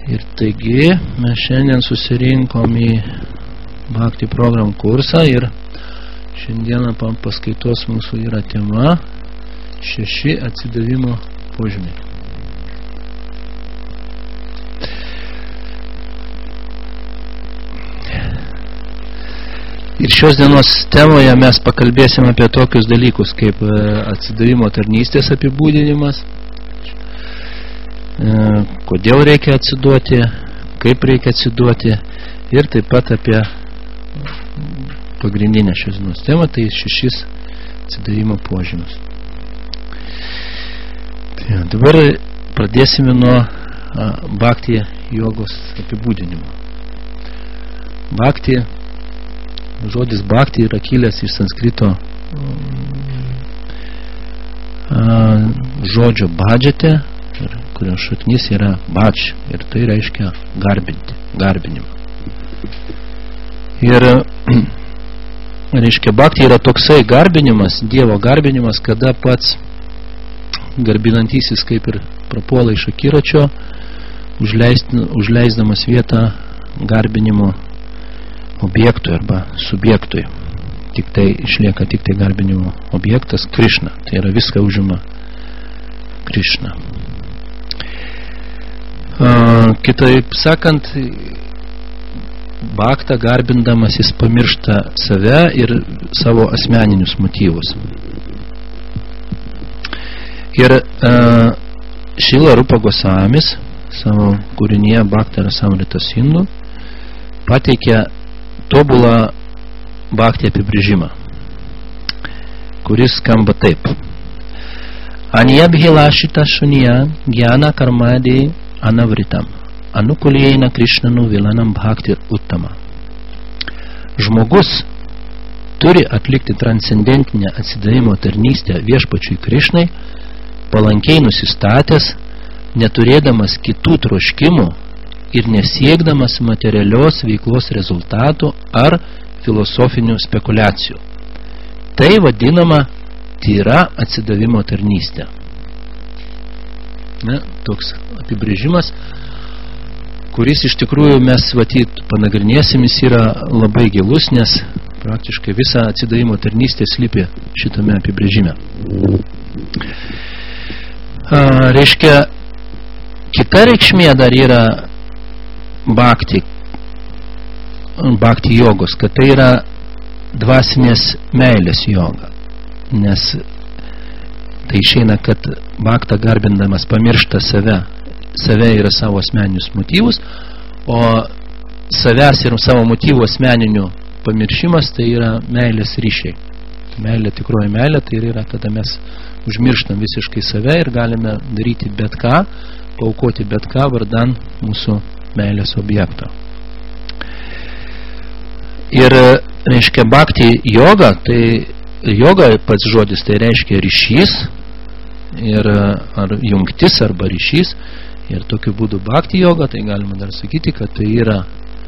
Ir taigi mes šiandien susirinkom į Bhakti program kursą ir šiandieną paskaitos mūsų yra tema 6 atsidavimo požymiai. Ir šios dienos temoje mes pakalbėsime apie tokius dalykus kaip atsidavimo tarnystės apibūdinimas, kodėl reikia atsiduoti, kaip reikia atsiduoti ir taip pat apie pagrindinę šios dienos temą, tai 6 atsidavimo požymius. Tai dabar pradėsime nuo Bhakti jogos apibūdinimo. Bhakti, žodis Bhakti yra kilęs iš sanskrito žodžio bhajate, kurio šaknis yra bhaj, ir tai reiškia garbinti, garbinimą. Ir reiškia Bhakti yra toksai garbinimas, Dievo garbinimas, kada pats garbinantysis kaip ir prapuola iš akiračio, užleisdamas vietą garbinimo objektui arba subjektui. Tik tai išlieka tik tai garbinimo objektas Krishna. Tai yra viską užima Krishna. Kitaip sakant, Bhaktą garbindamas jis pamiršta save ir savo asmeninius motyvus. Ir Šrila Rupa Gosamis savo kūrinyje Bhakti Rasamrita Sindhu pateikia tobulą Bhakti apibrėžimą, kuris skamba taip. Anyabhilashita šunija gyana karmadį anavritam anukulėjina Krishnanu vilanam Bhakti uttama. Žmogus turi atlikti transcendentinę atsidavimo tarnystę viešpačiui Krishnai, palankiai nusistatęs, neturėdamas kitų troškimų ir nesiekdamas materialios veiklos rezultatų ar filosofinių spekulacijų. Tai vadinama tyra atsidavimo tarnystė. Toks apibrėžimas, kuris iš tikrųjų mes panagrinėsim, jis yra labai gilus, nes praktiškai visa atsidavimo tarnystė slypi šitame apibrėžime. Reiškia, kita reikšmė dar yra Bhakti jogos, kad tai yra dvasinės meilės joga, nes tai išeina, kad Bhaktą garbindamas pamiršta save yra savo asmeninius motyvus, o savęs ir savo motyvų asmeninių pamiršimas tai yra meilės ryšiai. Meilė, tikroji meilė, tai yra, kada mes užmirštam visiškai save ir galime daryti bet ką, paaukoti bet ką vardan mūsų meilės objekto. Ir reiškia Bhakti joga, tai joga pats žodis, tai reiškia ryšys, ir, ar jungtis arba ryšys, ir tokiu būdu Bhakti joga, tai galima dar sakyti, kad tai yra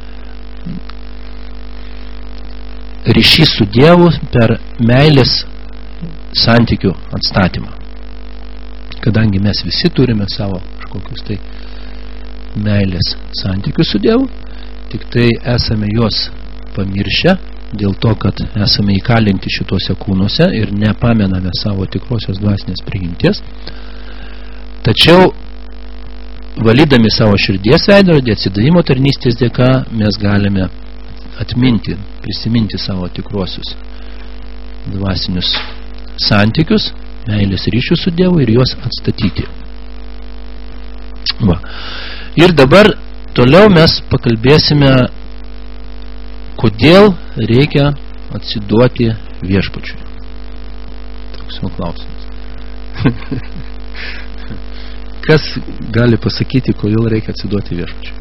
ryšys su Dievu per meilės santykių atstatymą. Kadangi mes visi turime savo kažkokius tai meilės santykius su Dievu, tik tai esame juos pamiršę dėl to, kad esame įkalinti šituose kūnuose ir nepamename savo tikrosios dvasinės prigimties. Tačiau valydami savo širdies veidrodį atsidavimo tarnystės dėka mes galime atminti, prisiminti savo tikruosius dvasinius santykius, meilės ryšius su Dievu ir juos atstatyti. Va. Ir dabar toliau mes pakalbėsime, kodėl reikia atsiduoti viešpačiui. Toks jau klausimas. Kas gali pasakyti, kodėl reikia atsiduoti viešpačiui?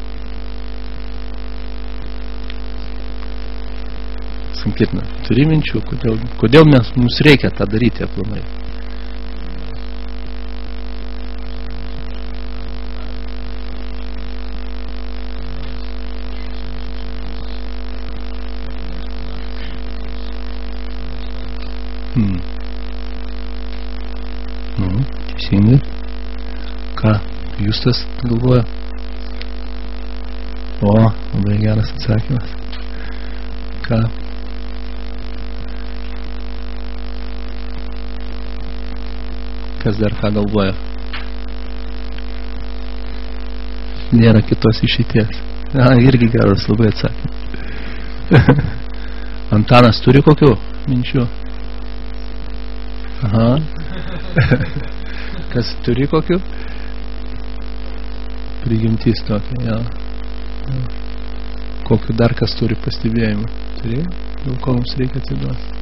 Sankirtina, turi minčių, kodėl mums reikia tą daryti aplamai? Teisingai. Ką Justas galvoja? O, labai geras atsakymas. Ką? Kas dar ką galvoja? Nėra kitos išeities. Irgi geras labai atsakymas. Antanas turi kokių minčių? Aha. Kas turi kokių? Prigimtys tokia, ja. Kokiu dar kas turi pastebėjimą? Turi? Dėl ko mums reikia atsiduoti?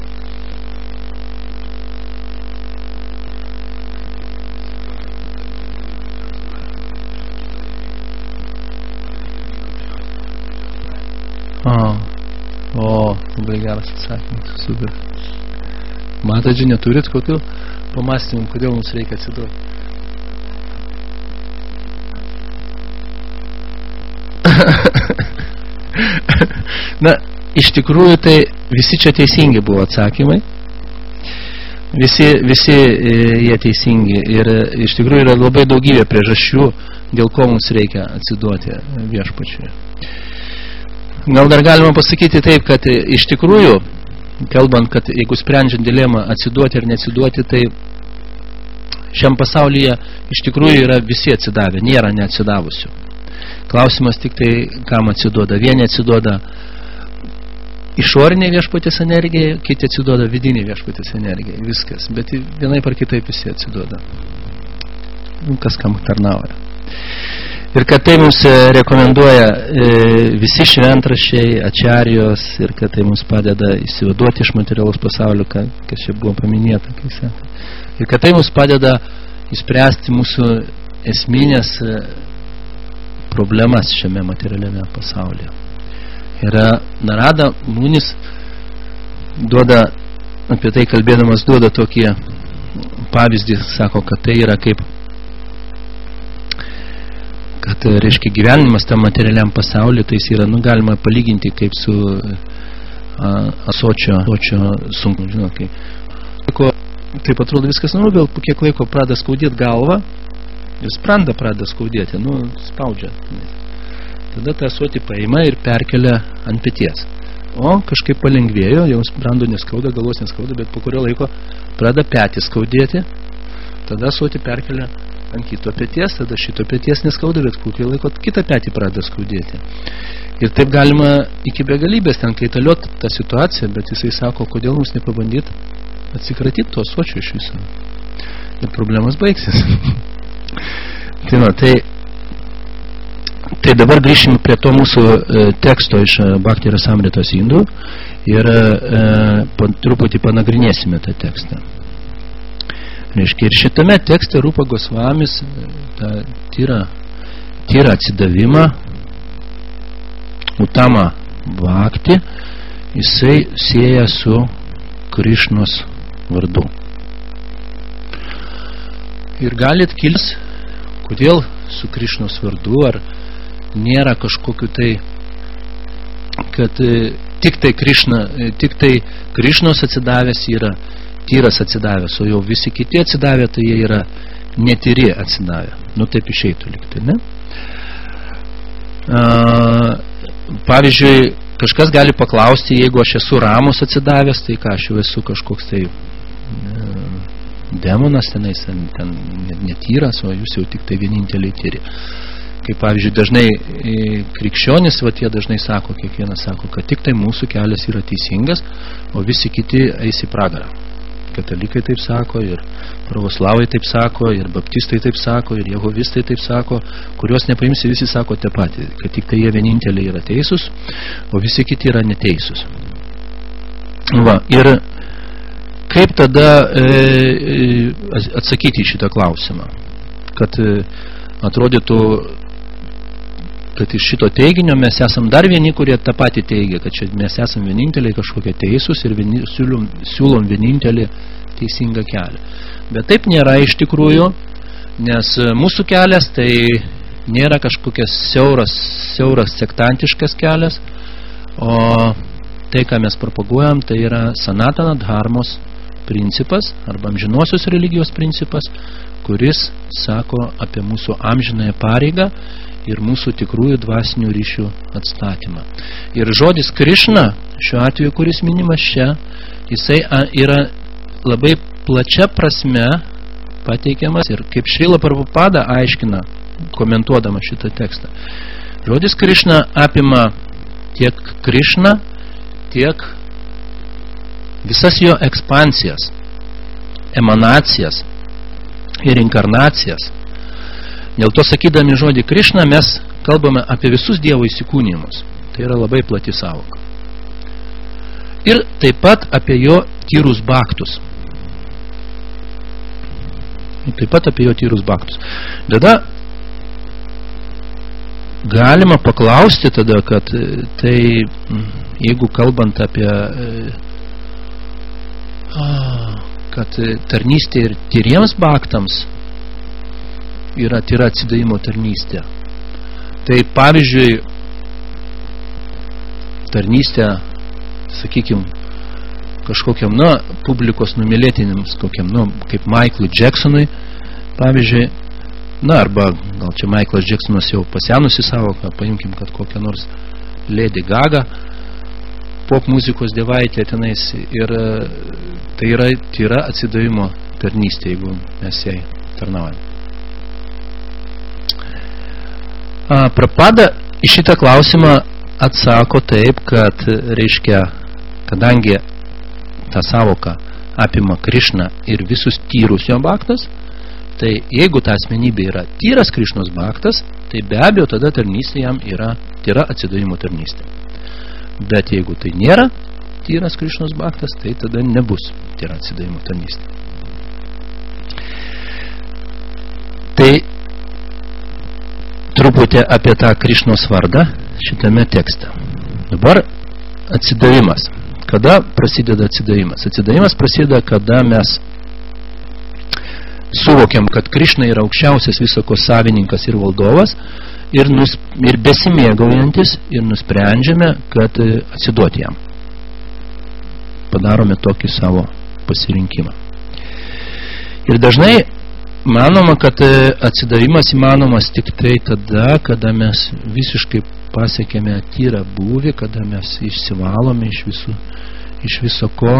O, labai geras atsakymas, super. Matadži, neturit kokių pamastymų, kodėl mums reikia atsiduoti? Na, iš tikrųjų tai visi čia teisingi buvo atsakymai. Visi jie teisingi ir iš tikrųjų yra labai daugybė priežasčių, dėl ko mums reikia atsiduoti viešpačiui. Gal dar galima pasakyti taip, kad iš tikrųjų, kalbant, kad jeigu sprendžiant dilemą atsiduoti ir neatsiduoti, tai šiam pasaulyje iš tikrųjų yra visi atsidavę, nėra neatsidavusių. Klausimas tik tai, kam atsiduoda. Vieni atsiduoda išorinė viešpatės energija, kiti atsiduoda vidinė viešpatės energija. Viskas. Bet vienaip ar kitaip visi atsiduoda. Kas kam tarnauja. Ir kad tai mums rekomenduoja visi šventraščiai, ačarijos, ir kad tai mums padeda įsivaduoti iš materialaus pasaulio, kas čia buvo paminėta. Ir kad tai mums padeda įspręsti mūsų esminės problemas šiame materialiame pasaulyje. Ir Narada Munis duoda, apie tai kalbėdamas, duoda tokį pavyzdį, sako, kad tai yra kaip kad, reiškia, gyvenimas tam materialiam pasauliu, tai jis yra, galima palyginti kaip su asočio sunku, žinot, kai taip atrodo viskas, bet po kiek laiko pradeda skaudėti galvą ir sprandą pradeda skaudėti, spaudžia. Tada tą asotį paima ir perkelia ant peties. O kažkaip palengvėjo, jau sprando neskauda, galvos neskauda, bet po kurio laiko pradeda petį skaudėti, tada asotį perkelia ant kito peties, tada šito peties neskauda, bet kokį laiko kitą petį pradeda skaudėti. Ir taip galima iki begalybės ten kaitalioti tą situaciją, bet jisai sako, kodėl mums nepabandyti atsikratyti to asočio iš viso. Ir problemas baigsis. Tai dabar grįšim prie to mūsų teksto iš Bhakti Rasamritos Indų ir truputį panagrinėsime tą tekstą. Reiškia, ir šitame tekste Rupa Gosvamis tą tyrą atsidavimą, Utama Bhakti, jisai sieja su Krišnos vardu. Ir galit kils, kodėl su Krišnos vardu, ar nėra kažkokiu tai, kad tik tai Krišnos atsidavęs yra tyras atsidavęs, o jau visi kiti atsidavę, tai jie yra netyri atsidavę. Taip išeitų likti, ne? Pavyzdžiui, kažkas gali paklausti, jeigu aš esu ramus atsidavęs, tai ką, aš jau esu kažkoks tai demonas tenais, ten netyras, o jūs jau tik tai vieninteliai tyri. Kaip pavyzdžiui, dažnai krikščionis, jie dažnai sako, kiekvienas sako, kad tik tai mūsų kelias yra teisingas, o visi kiti eis į pragarą. Katalikai taip sako, ir pravoslavai taip sako, ir baptistai taip sako, ir jehovistai taip sako, kuriuos nepaimsi, visi sako tą patį, kad tik tai jie vieninteliai yra teisūs, o visi kiti yra neteisūs. Ir kaip tada atsakyti į šitą klausimą? Kad atrodytų, kad iš šito teiginio mes esam dar vieni, kurie tą patį teigia, kad čia mes esam vieninteliai kažkokie teisūs ir siūlom vienintelį teisingą kelią. Bet taip nėra iš tikrųjų, nes mūsų kelias tai nėra kažkokias siauras sektantiškas kelias, o tai, ką mes propaguojam, tai yra Sanatana Dharmos principas, arba amžinosios religijos principas, kuris sako apie mūsų amžinąją pareigą ir mūsų tikrųjų dvasinių ryšių atstatymą. Ir žodis Krišna, šiuo atveju, kuris minimas čia, jisai yra labai plačia prasme pateikiamas ir kaip Šrila Prabhupada aiškina, komentuodama šitą tekstą. Žodis Krišna apima tiek Krišna, tiek visas jo ekspansijas, emanacijas ir inkarnacijas. Dėl to sakydami žodį Krišna mes kalbame apie visus Dievo įsikūnijimus. Tai yra labai plati sąvoka. Ir taip pat apie jo tyrus baktus. Tada galima paklausti tada, kad tai, jeigu kalbant apie kad tarnystė ir tyriems baktams yra tyra atsidavimo tarnystė. Tai pavyzdžiui, tarnystė, sakykim, kažkokiam, publikos numylėtiniams, kokiam, kaip Michaelui Jacksonui, pavyzdžiui, arba gal čia Michaelas Jacksonas jau pasenusi savoką, paimkim, kad kokią nors Lady Gaga, pop muzikos dievaitė tenais, ir tai yra tyra atsidavimo tarnystė, jeigu mes jai tarnaujame. Prabhupada į šitą klausimą atsako taip, kad reiškia, kadangi ta savoka apima Krišną ir visus tyrus jo baktas, tai jeigu ta asmenybė yra tyras Krišnos baktas, tai be abejo tada tarnystė jam yra tyra atsidavimo tarnystė. Bet jeigu tai nėra tyras Krišnos baktas, tai tada nebus tyra atsidavimo tarnystė. Tai truputį apie tą Krišnos vardą šitame tekste. Dabar atsidavimas. Kada prasideda atsidavimas? Atsidavimas prasideda, kada mes suvokiam, kad Krišna yra aukščiausias visoko savininkas ir valdovas ir besimėgaujantis ir nusprendžiame, kad atsiduoti jam. Padarome tokį savo pasirinkimą. Ir dažnai manoma, kad atsidavimas įmanomas tik tai tada, kada mes visiškai pasiekėme tyrą būvį, kada mes išsivalome iš viso ko.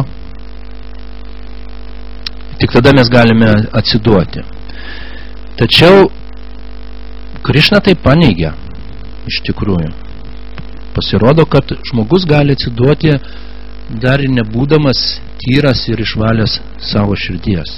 Tik tada mes galime atsiduoti. Tačiau Krišna tai paneigia iš tikrųjų. Pasirodo, kad žmogus gali atsiduoti dar ir nebūdamas tyras ir išvalęs savo širdies.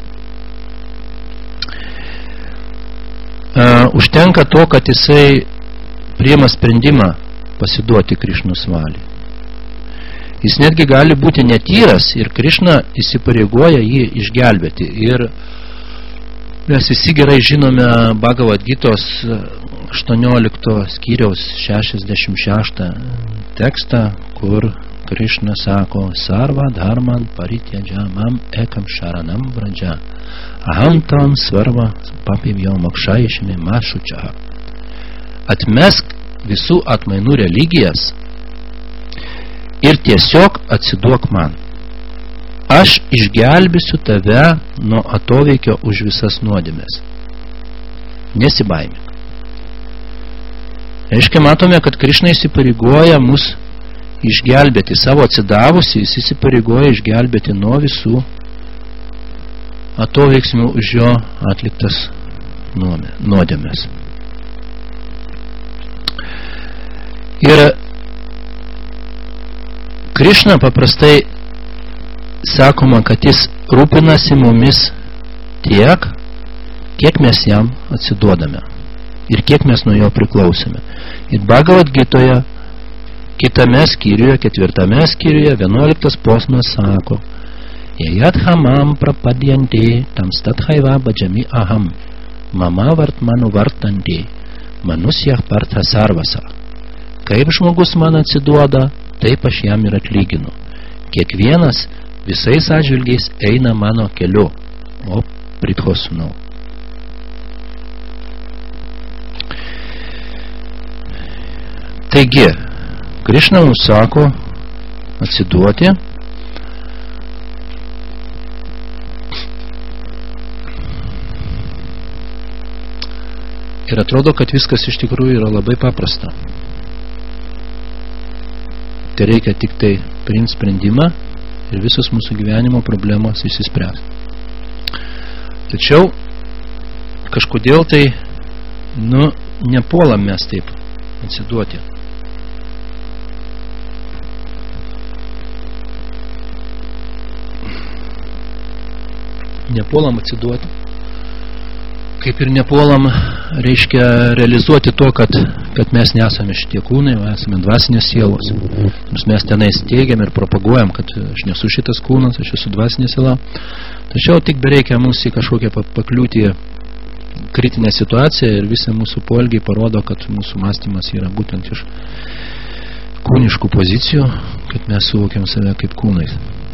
Užtenka to, kad jisai priima sprendimą pasiduoti Krišnos valiai. Jis netgi gali būti netyras ir Krišna įsipareigoja jį išgelbėti. Ir mes visi gerai žinome Bhagavad Gitos 18 skyriaus 66 tekstą, kur Krišna sako: Sarva dharman parityaja mam ekam sharanam vraja. Aham tam svarva papivyo mokšaišimi mašučia. Atmesk visų atmainų religijas ir tiesiog atsiduok man. Aš išgelbėsiu tave nuo atoveikio už visas nuodėmes. Nesibaimink. Reiškia, matome, kad Krišna įsipareigoja mus išgelbėti. Savo atsidavusi, jis įsipareigoja išgelbėti nuo visų atoveiksmių už jo atliktas nuodėmes. Ir Krišna paprastai sakoma, kad jis rūpinasi mumis tiek, kiek mes jam atsiduodame ir kiek mes nuo jo priklausome. Ir Bhagavad Gitoje, kitame skyriuje, 4 skyriuje, 11 posmas sako: Jayat hamam prapadyanti tam stathaiva bhajami aham mama vartmanu vartanti manusyah partha sarvasa. Kaip žmogus man atsiduoda, taip aš jam ir atlyginu. Kiekvienas visais atžvilgiais eina mano keliu, o Pritho sūnau. Taigi, Krišna mums sako atsiduoti Ir atrodo, kad viskas iš tikrųjų yra labai paprasta. Tai reikia tik tai priimti sprendimą ir visos mūsų gyvenimo problemos išsispręs. Tačiau kažkodėl tai, nepuolam mes taip atsiduoti. Nepuolam atsiduoti. Kaip ir nepuolam, reiškia realizuoti to, kad mes nesame šitie kūnai, o esame dvasinės sielos. Nors mes tenai steigiam ir propaguojam, kad aš nesu šitas kūnas, aš esu dvasinė siela. Tačiau tik bereikia mums į kažkokią pakliūti kritinę situaciją ir visi mūsų poelgiai parodo, kad mūsų mąstymas yra būtent iš kūniškų pozicijų, kad mes suvokiam save kaip kūnais.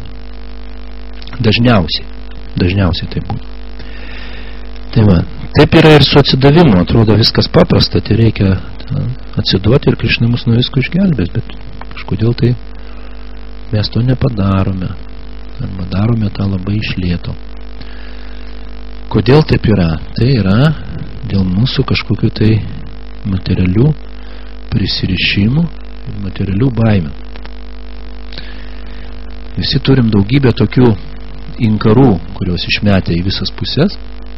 Dažniausiai taip būtų. Tai va, taip yra ir su atsidavimu, atrodo viskas paprasta, tai reikia atsiduoti ir Krišna mus nuo visko išgelbės, bet kažkodėl tai mes to nepadarome, arba darome tą labai iš lėto. Kodėl taip yra? Tai yra dėl mūsų kažkokių tai materialių prisirišimų ir materialių baimių. Visi turim daugybę tokių inkarų, kurios išmetė į visas pusės.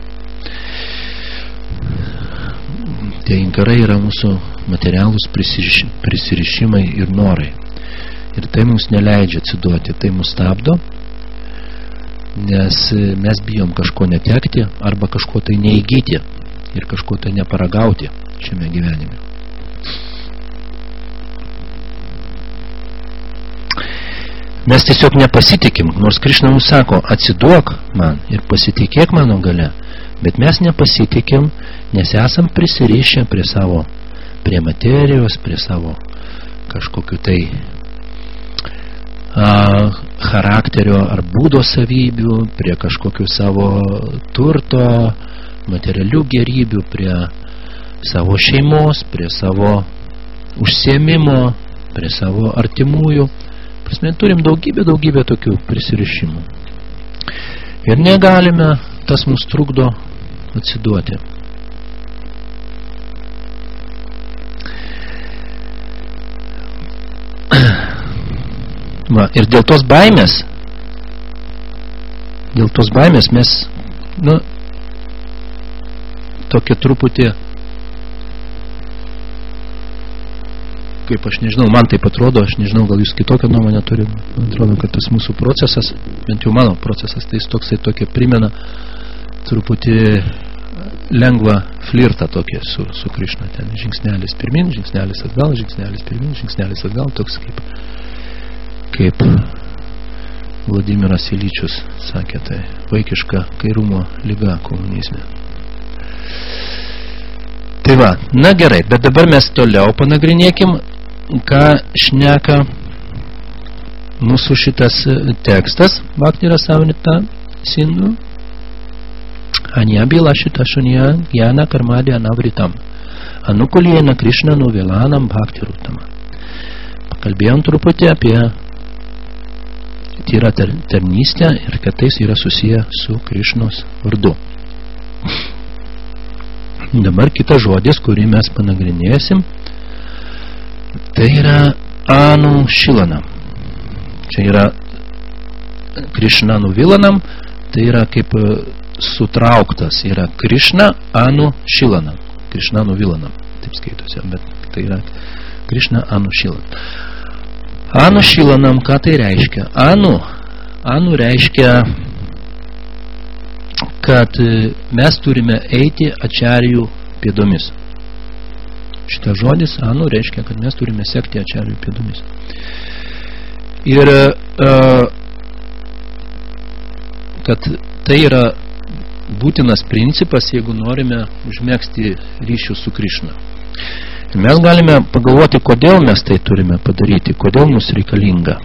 Tie inkarai yra mūsų materialūs prisirišimai ir norai. Ir tai mums neleidžia atsiduoti, tai mus stabdo, nes mes bijom kažko netekti arba kažko tai neįgyti ir kažko tai neparagauti šiame gyvenime. Mes tiesiog nepasitikim, nors Krišna mums sako, atsiduok man ir pasitikėk mano gale, bet mes nepasitikim, nes esam prisirišę prie materijos, prie savo kažkokių tai charakterio ar būdo savybių, prie kažkokių savo turto, materialių gerybių, prie savo šeimos, prie savo užsiėmimo, prie savo artimųjų. Mes turim daugybę tokių prisirišimų. Ir negalime, tas mus trukdo atsiduoti. Va, ir dėl tos baimės mes, tokie truputį, kaip aš nežinau, man taip atrodo, aš nežinau, gal jūs kitokią nuomonę turim, man atrodo, kad tas mūsų procesas, bent jau mano procesas, tai jis toksai tokia primena truputį lengvą flirtą tokį su Krišna, ten žingsnelis pirmin, žingsnelis atgal, žingsnelis pirmin, žingsnelis atgal, toks kaip Vladimiras Iličius sakė, tai vaikiška kairumo liga komunizme. Tai va, na gerai, bet dabar mes toliau panagrinėkim, ką šneka mūsų šitas tekstas, Bhaktira Samrita Sindhu, Anyabila šita šunija Jana Karmadė Anavritam, Anukuliena Krišna Nuvilanam Bhaktirutama. Pakalbėjom truputį apie tyrą tarnystę ir kad tai yra susiję su Krišnos vardu. Dabar kitas žodis, kurį mes panagrinėsim, tai yra Anušilanam. Čia yra Krišna Nuvilanam, tai yra kaip sutrauktas, yra Krišna Anušilanam. Krišna Nuvilanam, taip skaitosi, bet tai yra Krišna Anušilanam. Anušilanam, ką tai reiškia? Anu reiškia, kad mes turime eiti ačarijų pėdomis. Šitas žodis, anu, reiškia, kad mes turime sekti ačarijų pėdomis. Ir kad tai yra būtinas principas, jeigu norime užmegzti ryšių su Krišna. Ir mes galime pagalvoti, kodėl mes tai turime padaryti, kodėl mums reikalinga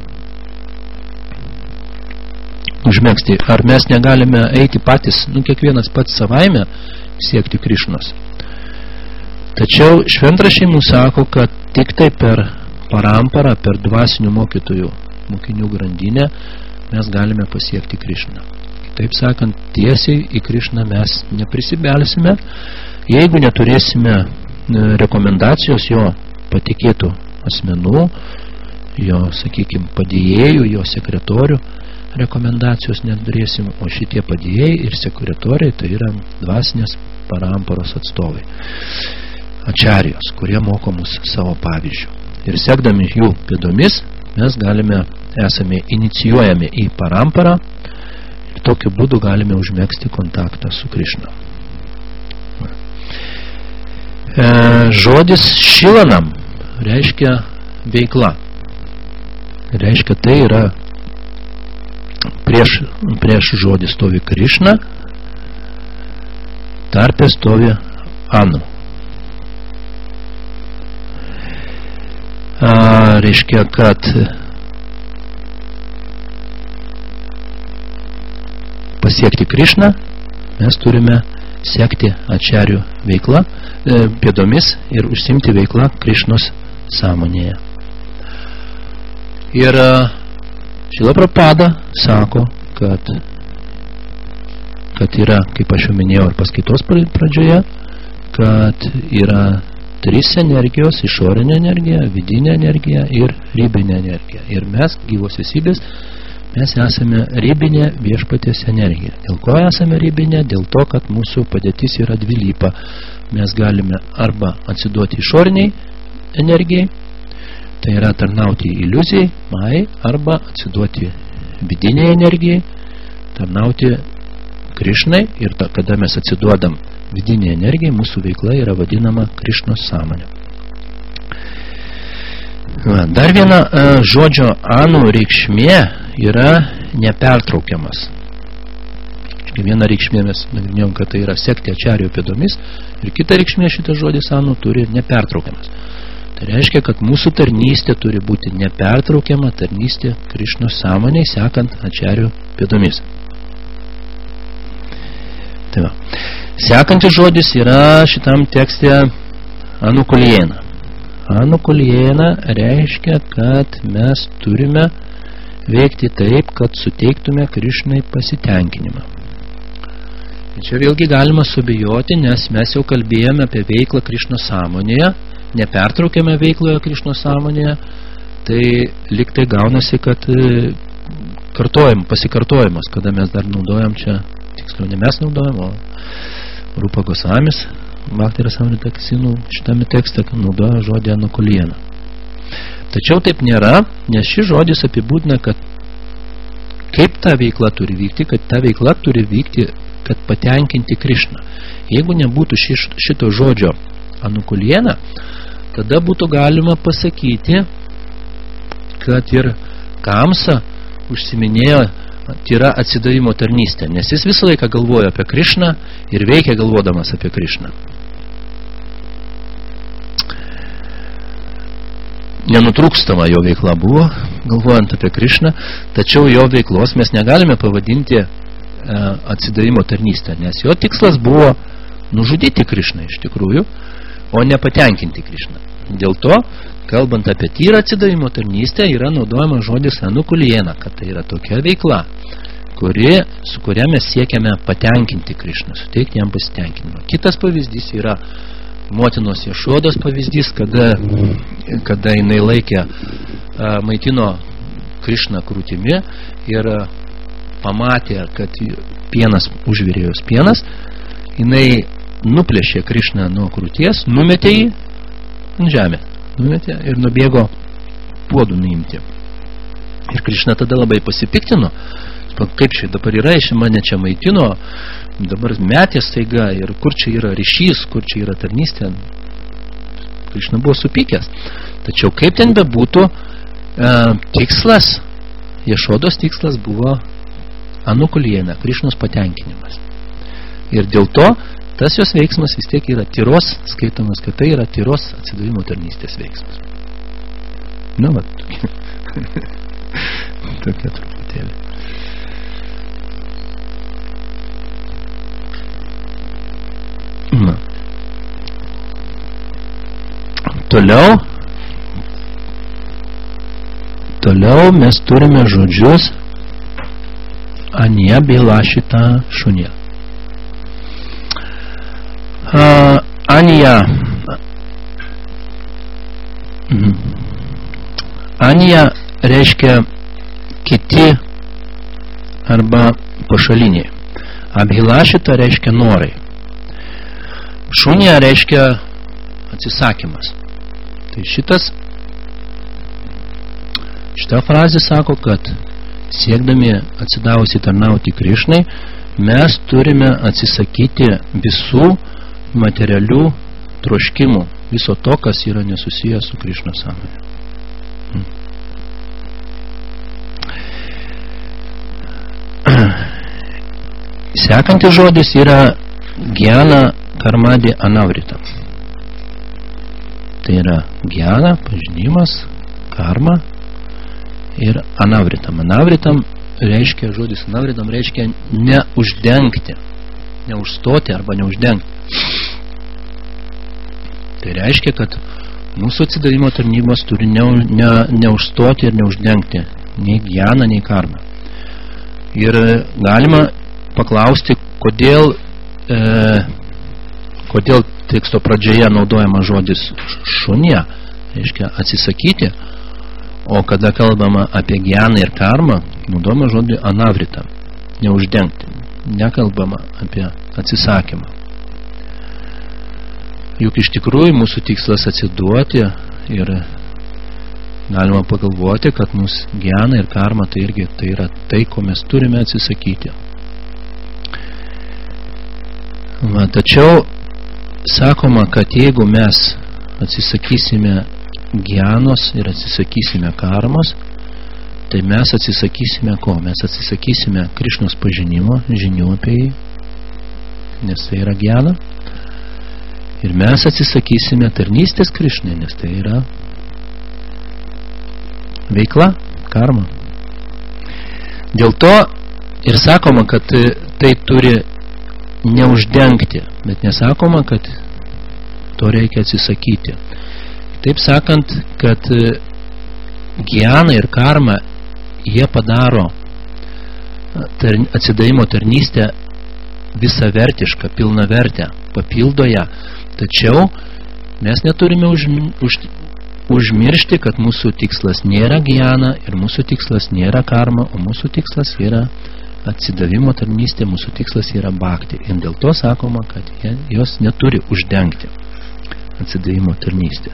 užmegzti. Ar mes negalime eiti patys, kiekvienas pats savaime siekti Krišnos. Tačiau šventraščiai mums sako, kad tik tai per paramparą, per dvasinių mokinių grandinę mes galime pasiekti Krišną. Kitaip sakant, tiesiai į Krišną mes neprisibelsime, jeigu neturėsime rekomendacijos jo patikėtų asmenų, jo, sakykime, padėjėjų, jo sekretorių rekomendacijos neturėsim, o šitie padėjėjai ir sekretoriai tai yra dvasinės paramparos atstovai, ačarijos, kurie moko mus savo pavyzdžių. Ir sekdami jų pėdomis mes esame inicijuojami į paramparą ir tokiu būdu galime užmegzti kontaktą su Krišna. Žodis šilanam reiškia veikla. Reiškia, tai yra prieš žodį stovi Krišna, tarpe stovi Anu. Reiškia, kad pasiekti Krišną mes turime sekti ačarių veiklą, pėdomis ir užsimti veiklą Krišnos sąmonėje. Ir Šrila Prabhupada sako, kad yra, kaip aš jau minėjau ir paskaitos pradžioje, kad yra 3 energijos, išorinė energija, vidinė energija ir ribinė energija. Ir mes, gyvos esybės, mes esame ribinė viešpaties energija. Dėl ko esame ribinė? Dėl to, kad mūsų padėtis yra dvilypa. Mes galime arba atsiduoti išoriniai energijai, tai yra tarnauti iliuzijai, mai, arba atsiduoti vidiniai energijai, tarnauti Krišnai, ir kada mes atsiduodam vidinį energiją, mūsų veikla yra vadinama Krišnos sąmonė. Dar viena žodžio Anu reikšmė yra nepertraukiamas. Viena reikšmė mes nagrinėjom, kad tai yra sekti ačario pėdomis, ir kita reikšmė šitas žodis Anu turi nepertraukiamas. Tai reiškia, kad mūsų tarnystė turi būti nepertraukiama tarnystė Krišnos sąmonei, sekant ačario pėdomis. Tai va. Sekantis žodis yra šitam tekste anukuliena. Anukuliena reiškia, kad mes turime veikti taip, kad suteiktume Krišnai pasitenkinimą. Čia vėlgi galima subijoti, nes mes jau kalbėjome apie veiklą Krišnos sąmonėje, nepertraukiame veikloje Krišnos sąmonėje, tai lyg tai gaunasi, kad pasikartojimas, kada mes dar naudojam čia, tiksliau ne mes naudojam, o Rupa Gosamis, Bhakti Rasamrita Kasinų šitame tekste naudoja žodį anukuliena. Tačiau taip nėra, nes šis žodis apibūdina, kad kaip ta veikla turi vykti, kad ta veikla turi vykti, kad patenkinti Krišną. Jeigu nebūtų šito žodžio anukuliena, tada būtų galima pasakyti, kad ir Kamsa užsiminėjo tyra atsidavimo tarnystė, nes jis visą laiką galvoja apie Krišną ir veikia galvodamas apie Krišną. Nenutrūkstama jo veikla buvo, galvojant apie Krišną, tačiau jo veiklos mes negalime pavadinti atsidavimo tarnystę, nes jo tikslas buvo nužudyti Krišną iš tikrųjų, o nepatenkinti Krišną. Dėl to, kalbant apie tyrą atsidavimo tarnystę, yra naudojama žodis anukuliena, kad tai yra tokia veikla, su kuria mes siekiame patenkinti Krišną, suteikti jam pasitenkinimą. Kitas pavyzdys yra motinos Ješodos pavyzdys, kada jinai laikė, maitino Krišną krūtimi ir pamatė, kad pienas užvirėjus pienas, jinai nuplėšė Krišną nuo krūties, numetė jį ant žemę. Numetė ir nubėgo puodų nuimti. Ir Krišna tada labai pasipiktino, kaip čia dabar yra, iš mane čia maitino, dabar metė staiga ir kur čia yra ryšys, kur čia yra tarnystė. Krišna buvo supykęs. Tačiau kaip ten bebūtų, tikslas, Ješodos tikslas buvo anukuliena, Krišnos patenkinimas. Ir dėl to tas jos veiksmas vis tiek yra tyros, skaitomas, kad tai yra tyros atsidavimo tarnystės veiksmas. Na, va, tokia truputėlė. Na. Toliau mes turime žodžius Ania Bilashita Šunia. Ania reiškia kiti arba pašaliniai. Abhilašita reiškia norai. Šunija reiškia atsisakymas. Tai šita frazė sako, kad siekdami atsidavusi tarnauti Krišnai, mes turime atsisakyti visų materialių troškimų, viso to, kas yra nesusijęs su Krišnos sąmonė. Sekantis žodis yra Gyana Karmadi Anavrita. Tai yra Gyana, pažinimas, karma ir Anavritam. Anavritam reiškia, žodis Anavritam reiškia neuždengti, neužstoti arba neuždengti. Tai reiškia, kad mūsų atsidavimo tarnybos turi neužstoti ir neuždengti nei Gyana, nei karma. Ir galima paklausti, kodėl teksto pradžioje naudojama žodis šunija, reiškia atsisakyti, o kada kalbama apie Gyana ir karmą, naudojama žodį anavrita, neuždengti, nekalbama apie atsisakymą. Juk iš tikrųjų mūsų tikslas atsiduoti ir galima pagalvoti, kad mūsų Gyana ir karma tai irgi tai yra tai, ko mes turime atsisakyti. Tačiau sakoma, kad jeigu mes atsisakysime Gyanos ir atsisakysime karmos, tai mes atsisakysime ko? Mes atsisakysime Krišnos pažinimo, žinių apie jį, nes tai yra Gyana. Ir mes atsisakysime tarnystės Krišnai, nes tai yra veikla, karma. Dėl to ir sakoma, kad tai turi neuždengti, bet nesakoma, kad to reikia atsisakyti. Taip sakant, kad Gyana ir karma, jie padaro atsidavimo tarnystę visavertišką, pilnavertę, papildo ją. Tačiau mes neturime užmiršti, kad mūsų tikslas nėra Gyana ir mūsų tikslas nėra karma, o mūsų tikslas yra atsidavimo tarnystė, mūsų tikslas yra bhakti. Ir dėl to sakoma, kad jos neturi uždengti atsidavimo tarnystė.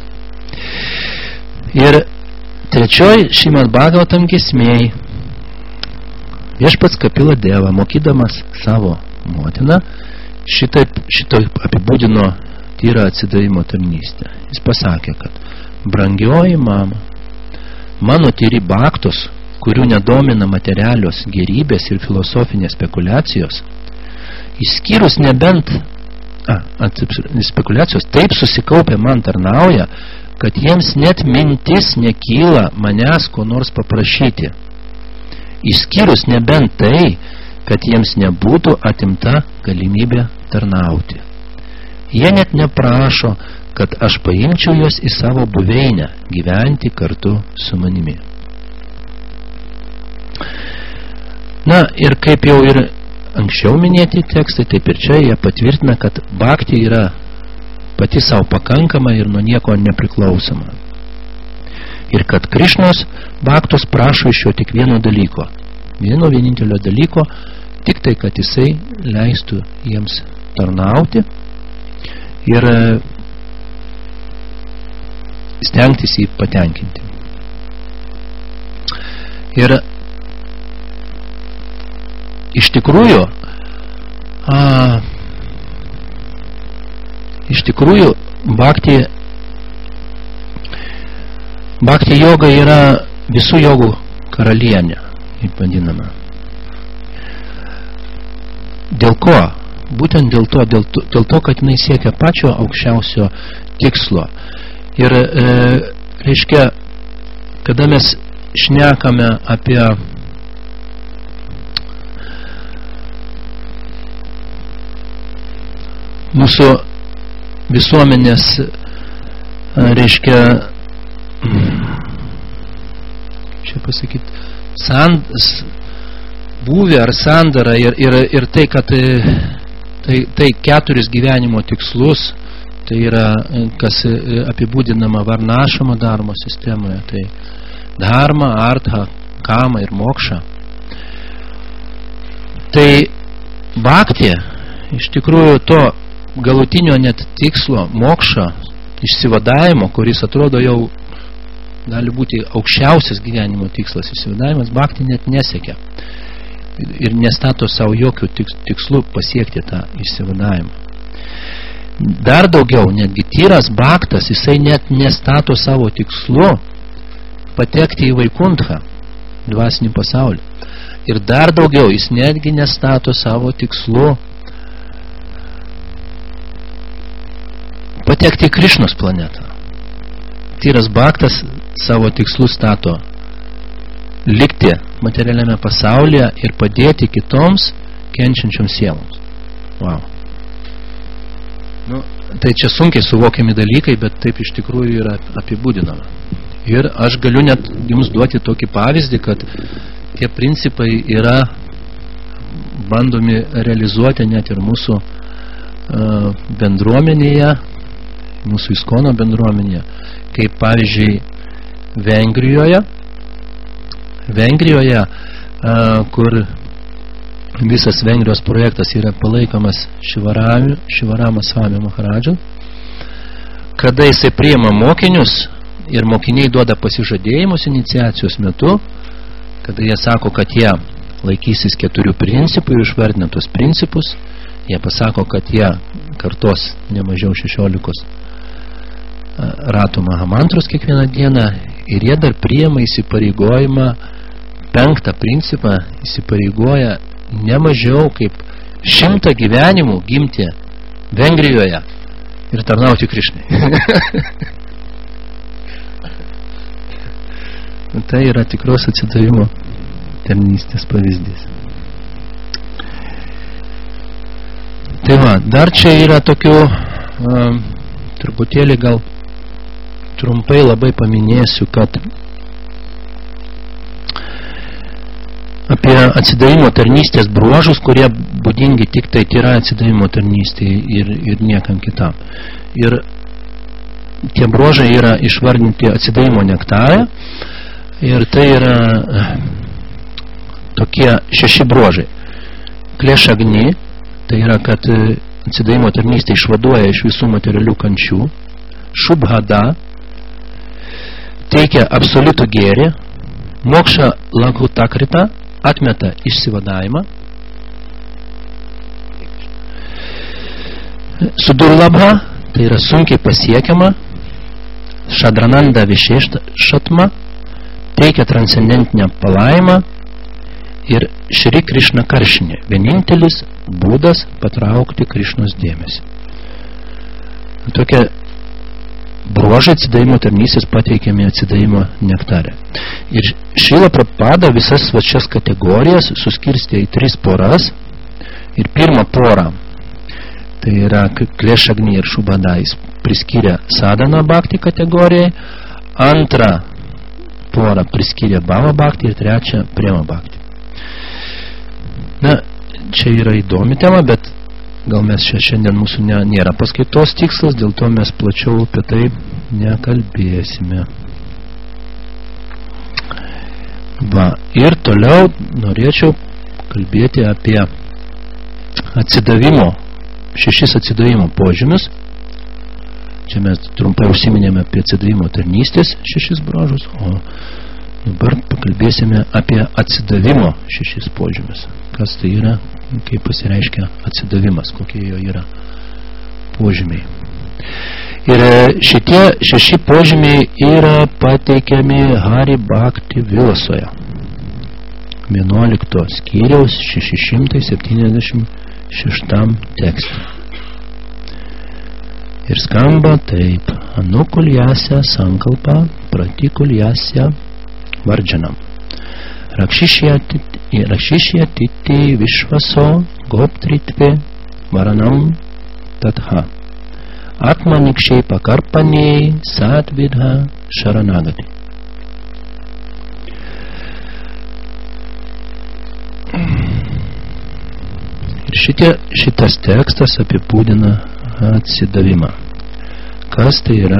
Ir trečioj Šrimad Bhagavatam giesmėj viešpats Kapila Deva, mokydamas savo motiną, šito apibūdino tyrą atsidavimo tarnystę. Jis pasakė, kad brangioji mama, mano tyri bhaktos, kurių nedomina materialios gerybės ir filosofinės spekulacijos, išskyrus nebent spekulacijos taip susikaupę man tarnauja, kad jiems net mintis nekyla manęs ko nors paprašyti. Išskyrus nebent tai, kad jiems nebūtų atimta galimybė tarnauti. Jie net neprašo, kad aš paimčiau juos į savo buveinę gyventi kartu su manimi. Na ir kaip jau ir anksčiau minėti tekstai, taip ir čia jie patvirtina, kad bhakti yra pati savo pakankama ir nuo nieko nepriklausoma. Ir kad Krišnos bhaktos prašo iš jo tik vieno dalyko, vieno vienintelio dalyko, tik tai, kad jisai leistų jiems tarnauti ir stengtis jį patenkinti. Ir iš tikrųjų bhakti joga yra visų jogų karalienė, kaip vadinama. Dėl ko? Būtent dėl to, kad jinai siekia pačio aukščiausio tikslo. Ir reiškia, kada mes šnekame apie mūsų visuomenės, reiškia, čia pasakyti, būvį ar sandarą ir tai, kad tai 4 gyvenimo tikslus, tai yra, kas apibūdinama varnašama dharma sistemoje, tai dharma, artha, kama ir mokša. Tai bhakti, iš tikrųjų to galutinio net tikslo, mokša, išsivadavimo, kuris atrodo jau gali būti aukščiausias gyvenimo tikslas, išsivadavimas, bhakti net nesiekia ir nestato savo jokių tikslų pasiekti tą išsivadavimą. Dar daugiau, netgi tyras bhaktas, jisai net nestato savo tikslu patekti į Vaikuntchą, dvasinį pasaulį. Ir dar daugiau, jis netgi nestato savo tikslu patekti į Krišnos planetą. Tyras bhaktas savo tikslu stato likti materialiame pasaulyje ir padėti kitoms kenčiančioms sieloms. Wow. Tai čia sunkiai suvokiami dalykai, bet taip iš tikrųjų yra apibūdinama. Ir aš galiu net jums duoti tokį pavyzdį, kad tie principai yra bandomi realizuoti net ir mūsų bendruomenėje, mūsų ISKCONO bendruomenėje, kaip pavyzdžiui Vengrijoje, kur visas Vengrijos projektas yra palaikomas Šivarama Swami Maharadžu, kada jisai priima mokinius ir mokiniai duoda pasižadėjimus iniciacijos metu, kada jie sako, kad jie laikysis 4 principų ir išvardina tuos principus, jie pasako, kad jie kartos nemažiau 16 ratų mahamantros kiekvieną dieną ir jie dar priima įsipareigojimą 5 principą, įsipareigoja nemažiau kaip 100 gyvenimų gimti Vengrijoje ir tarnauti Krišnai. Tai yra tikros atsidavimo tarnystės pavyzdys. Tai va, dar čia yra tokių truputėlį gal trumpai labai paminėsiu, kad apie atsidavimo tarnystės bruožus, kurie būdingi tik tai yra atsidavimo tarnystėje ir niekam kitam. Ir tie bruožai yra išvardinti atsidavimo nektare ir tai yra tokie 6 bruožai. Klešagni, tai yra, kad atsidavimo tarnystė išvaduoja iš visų materialių kančių. Šubhada, teikia absoliutų gėrį. Mokša laghutakrita, atmeta išsivadavimą. Sudurlabha, tai yra sunkiai pasiekiama. Šadrananda višeštatma, teikia transcendentinę palaimą. Ir Šri Krišna Karšinė, vienintelis būdas patraukti Krišnos dėmesį. Tokia bruožai atsidavimo tarnystės pateikiami atsidavimo nektare. Ir Šrila Prabhupada visas šias kategorijas suskirstė į 3 poras. Ir pirmą porą, tai yra Klešagni ir Šubhada, jis priskyrė sadhana bhakti kategorijai, antrą porą priskyrė bhava bhakti ir trečią prema bhakti. Na, čia yra įdomi tema, bet gal mes šiandien mūsų nėra paskaitos tikslas, dėl to mes plačiau apie tai nekalbėsime. Va, ir toliau norėčiau kalbėti apie atsidavimo, 6 atsidavimo požymius. Čia mes trumpai užsiminėme apie atsidavimo tarnystės 6 bruožus, o dabar pakalbėsime apie atsidavimo 6 požymius. Kas tai yra, kaip pasireiškia atsidavimas, kokie jo yra požymiai. Ir šitie 6 požymiai yra pateikiami Hari Bhakti Vilasoje. 11 skyriaus 676 tekste. Ir skamba taip: Anukulyasya sankalpa pratikulyasya varjanam. Rakšishyatiti vishvaso goptritve varanam tatha. Atmanikshaipa karpane satvidha sharanagati. Ir šitas tekstas apibūdina atsidavimą. Kas tai yra?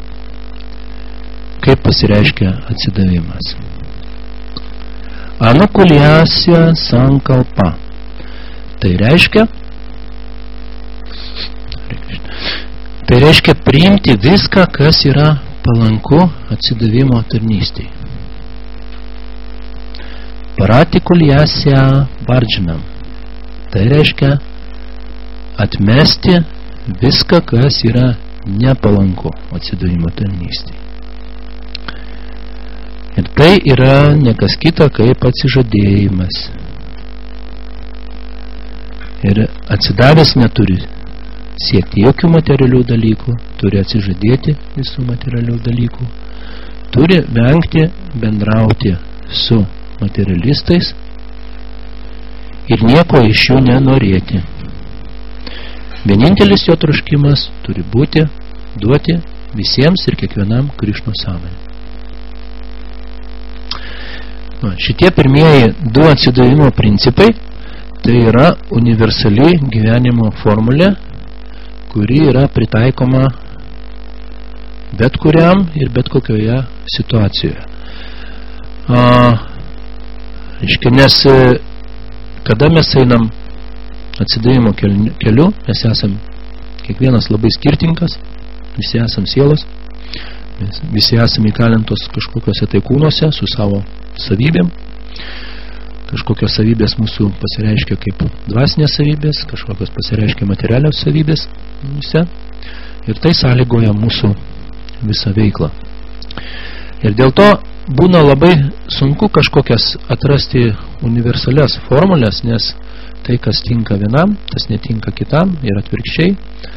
Kaip pasireiškia atsidavimas? Anukuliasya sankalpa. Tai reiškia priimti viską, kas yra palanku atsidavimo tarnystei. Pratikuliasya varđinam. Tai reiškia atmesti viską, kas yra nepalanku atsidavimo tarnystei. Ir tai yra nekas kita kaip atsižadėjimas. Ir atsidavęs neturi siekti jokių materialių dalykų, turi atsižadėti visų materialių dalykų, turi vengti bendrauti su materialistais ir nieko iš jų nenorėti. Vienintelis jo troškimas turi būti duoti visiems ir kiekvienam Krišnos sąmonę. Šitie pirmieji du atsidavimo principai tai yra universali gyvenimo formulė, kuri yra pritaikoma bet kuriam ir bet kokioje situacijoje. Nes kada mes einam atsidavimo keliu, mes esam kiekvienas labai skirtingas, visi esam sielos, visi esam įkalintos kažkokiuose tai kūnuose su savo savybėm. Kažkokios savybės mūsų pasireiškia kaip dvasinės savybės, kažkokios pasireiškia materialios savybės visi. Ir tai sąlygoja mūsų visą veiklą. Ir dėl to būna labai sunku kažkokias atrasti universalias formulės, nes tai, kas tinka vienam, tas netinka kitam ir atvirkščiai.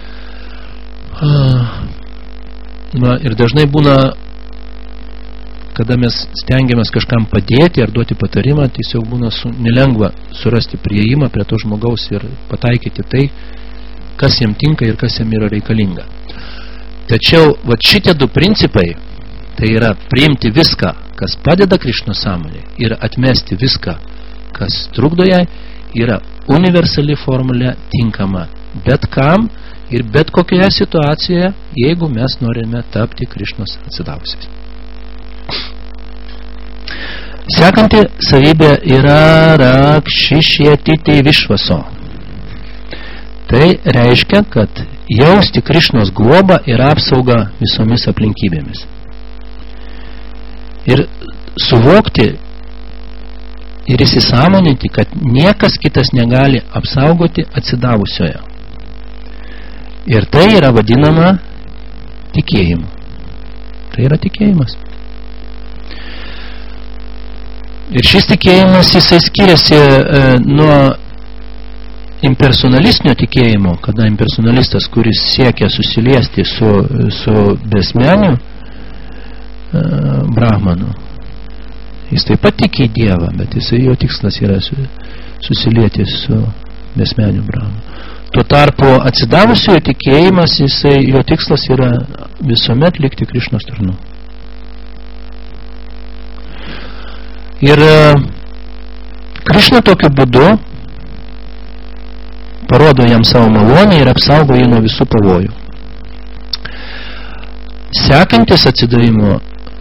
Ir dažnai būna, kada mes stengiamės kažkam padėti ar duoti patarimą, tiesiog būna nelengva surasti prieimą prie to žmogaus ir pataikyti tai, kas jam tinka ir kas jam yra reikalinga. Tačiau šitie du principai, tai yra priimti viską, kas padeda Krišnos sąmonė, ir atmesti viską, kas trukdo jai, yra universali formulė tinkama bet kam ir bet kokioje situacijoje, jeigu mes norime tapti Krišnos atsidavusiais. Sekanti savybė yra rakšišietyti višvaso. Tai reiškia, kad jausti Krišnos globą ir apsaugą visomis aplinkybėmis. Ir suvokti ir įsisąmoninti, kad niekas kitas negali apsaugoti atsidavusioje. Ir tai yra vadinama tikėjimu. Tai yra tikėjimas. Ir šis tikėjimas, jisai skiriasi nuo impersonalistinio tikėjimo, kada impersonalistas, kuris siekia susiliesti su besmeniu brahmanu, jis taip pat tiki į Dievą, bet jo tikslas yra susilieti su besmeniu brahmanu. Tuo tarpu atsidavusiojo tikėjimas, jo tikslas yra visuomet likti Krišnos tarnu. Ir Krišna tokiu būdu parodo jam savo malonę ir apsaugo jį nuo visų pavojų. Sekantis atsidavimo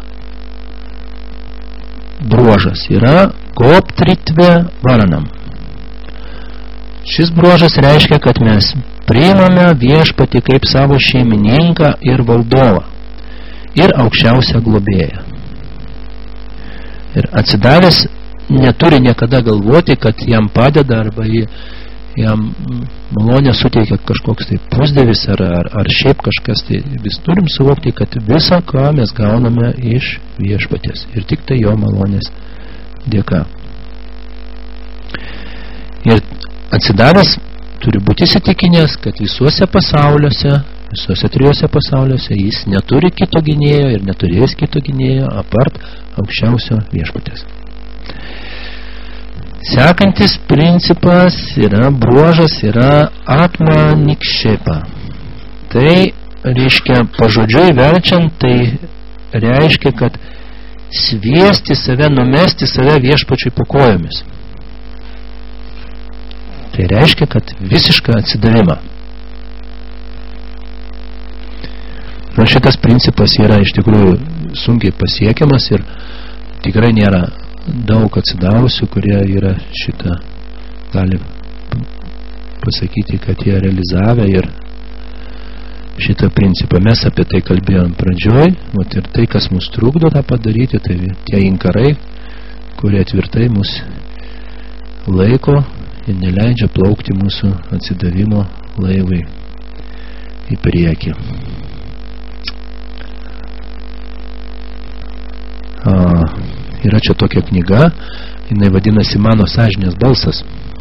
bruožas yra goptritve varanam. Šis bruožas reiškia, kad mes priimame viešpatį kaip savo šeimininką ir valdovą ir aukščiausią globėją. Ir atsidavęs neturi niekada galvoti, kad jam padeda arba jam malonę suteikia kažkoks tai pusdievis ar šiaip kažkas. Tai vis turim suvokti, kad visą, ką mes gauname iš viešpaties ir tik tai jo malonės dėka. Ir atsidavęs turi būti įsitikinęs, kad visuose trijose pasauliuose jis neturi kito gynėjo ir neturės kito gynėjo apart aukščiausio viešpatės. Sekantis principas bruožas yra atma nikšepa. Tai reiškia, pažodžiui verčiant, tai reiškia, kad sviesti save, numesti save viešpačiui po kojomis. Tai reiškia, kad visišką atsidavimą. Nu, šitas principas yra iš tikrųjų sunkiai pasiekiamas ir tikrai nėra daug atsidavusių, kurie yra šitą, gali pasakyti, kad jie realizavę ir šitą principą. Mes apie tai kalbėjom pradžioj, ir tai, kas mus trukdo tą padaryti, tai tie inkarai, kurie tvirtai mus laiko ir neleidžia plaukti mūsų atsidavimo laivai į priekį. Yra čia tokia knyga, jinai vadinasi Mano sąžinės balsas.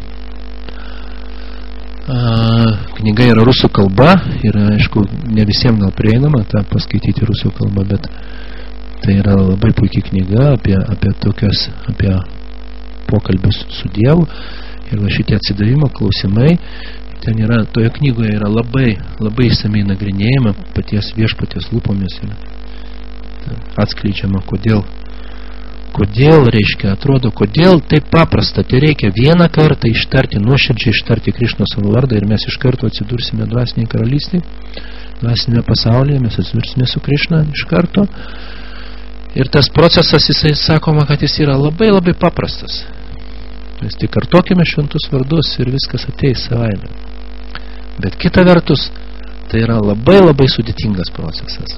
Knyga yra rusų kalba ir, aišku, ne visiems gal prieinama tą paskaityti rusų kalbą, bet tai yra labai puikiai knyga apie pokalbius su Dievu ir va šitie atsidavimo klausimai. Ten yra, toje knygoje yra labai, labai išsamiai nagrinėjama paties viešpaties lūpomis ir atskleidžiama, kodėl reiškia, atrodo, kodėl taip paprasta, tai reikia vieną kartą ištarti, nuoširdžiai ištarti Krišnos savo vardą ir mes iš karto atsidursime dvasiniai karalystėje, dvasinėme pasaulyje, mes atsidursime su Krišna iš karto. Ir tas procesas, jisai sakoma, kad jis yra labai, labai paprastas. Mes tik kartokime šventus vardus ir viskas ateis savaime. Bet kita vertus, tai yra labai, labai sudėtingas procesas.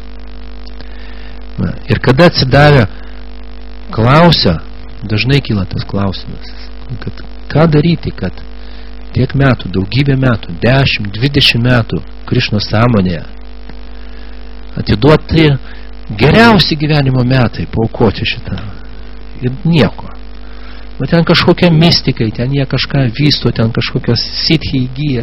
Ir kada atsidavę klausia, dažnai kyla tas klausimas, kad ką daryti, kad tiek metų, daugybę metų, 10, 20 metų Krišnos sąmonėje atiduoti geriausi gyvenimo metai, paaukoti šitą ir nieko. O ten kažkokie mystikai, ten jie kažką vysto, ten kažkokios siddhi įgyja,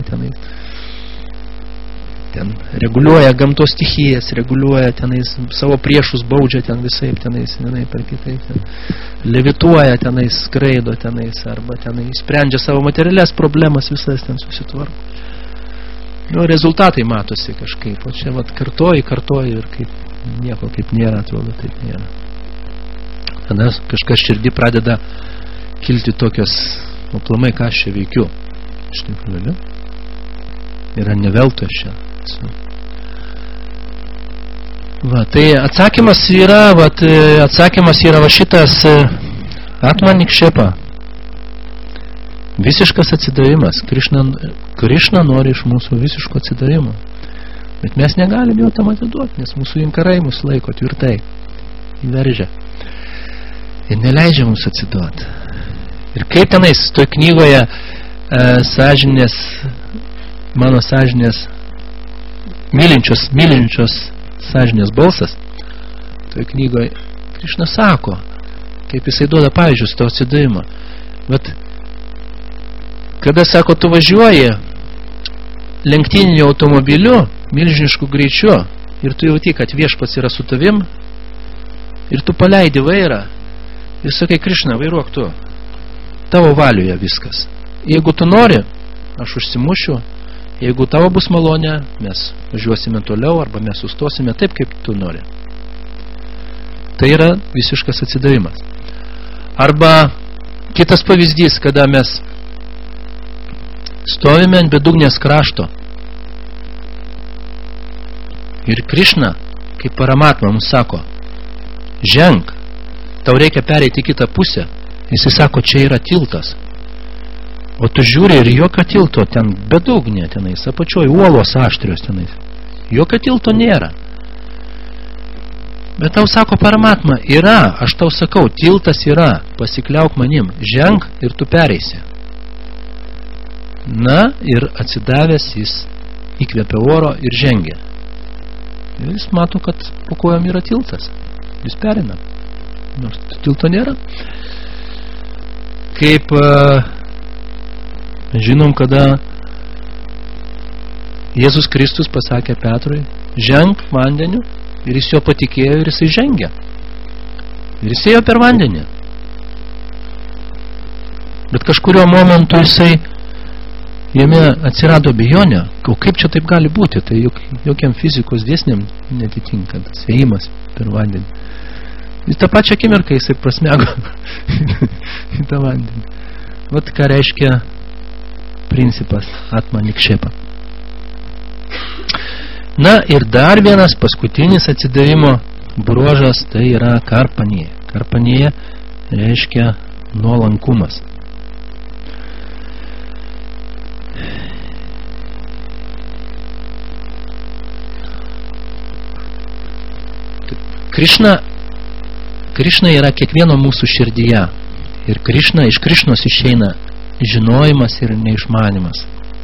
ten reguliuoja gamtos stichijas, reguliuoja tenais savo priešus, baudžia ten visaip tenais, vienai per kitaip, ten levituoja tenais, skraido tenais, arba tenais sprendžia savo materialias problemas, visas ten susitvarko. Nu, rezultatai matosi kažkaip, o čia vat kartoji ir kaip nieko kaip nėra, atrodo taip nėra. Tada kažkas širdį pradeda kilti tokios, aplamai ką aš čia veikiu. Iš tikrųjų, yra nevelto aš čia. Va, tai atsakymas yra va šitas atmanikšepa. Visiškas atsidavimas. Krišna nori iš mūsų visiško atsidavimo. Bet mes negalim jo tam atiduoti, nes mūsų inkarai mus laiko tvirtai. Įveržia. Ir neleidžia mums atsiduoti. Ir kaip tenais toj knygoje mano sąžinės mylinčios sąžinės balsas, toj knygoje Krišna sako, kaip jisai duoda pavyzdžius to atsidavimo. Bet kada sako, tu važiuoji lenktyniniu automobiliu, milžinišku greičiu, ir tu jauti, kad viešpats yra su tavim, ir tu paleidi vairą, ir sakai, Krišna, vairuok tu, tavo valioje viskas. Jeigu tu nori, aš užsimušiu, jeigu tavo bus malonė, mes važiuosime toliau, arba mes sustosime taip, kaip tu nori. Tai yra visiškas atsidavimas. Arba kitas pavyzdys, kada mes stovime ant bedugnės krašto. Ir Krišna, kaip Paramatma, mums sako, ženk, tau reikia pereiti kitą pusę. Jis sako, čia yra tiltas. O tu žiūri ir jokio tilto, ten bedugnė tenais, apačioj uolos aštrios tenais. Jokio tilto nėra. Bet tau sako Paramatma, yra, aš tau sakau, tiltas yra, pasikliauk manim, ženk ir tu pereisi. Na, ir atsidavęs jis įkvėpia oro ir žengia. Ir jis mato, kad po kojom yra tiltas. Jis perina. Nors tilto nėra. Kaip žinom, kada Jėzus Kristus pasakė Petrui, ženk vandeniu, ir jis jo patikėjo ir jisai žengia. Ir jisai ėjo per vandenį. Bet kažkurio momentu jame atsirado abejonė, o kaip čia taip gali būti, tai jokiam fizikos dėsniam netitinka tas ėjimas per vandenį. Jis tą pačią akimirką jisai prasmego į tą vandenį. Vat ką reiškia principas atma nikšepa. Na ir dar vienas paskutinis atsidavimo bruožas, tai yra karpanėje. Karpanėje reiškia nuolankumas. Krišna yra kiekvieno mūsų širdyje. Ir iš Krišnos išeina žinojimas ir neišmanimas.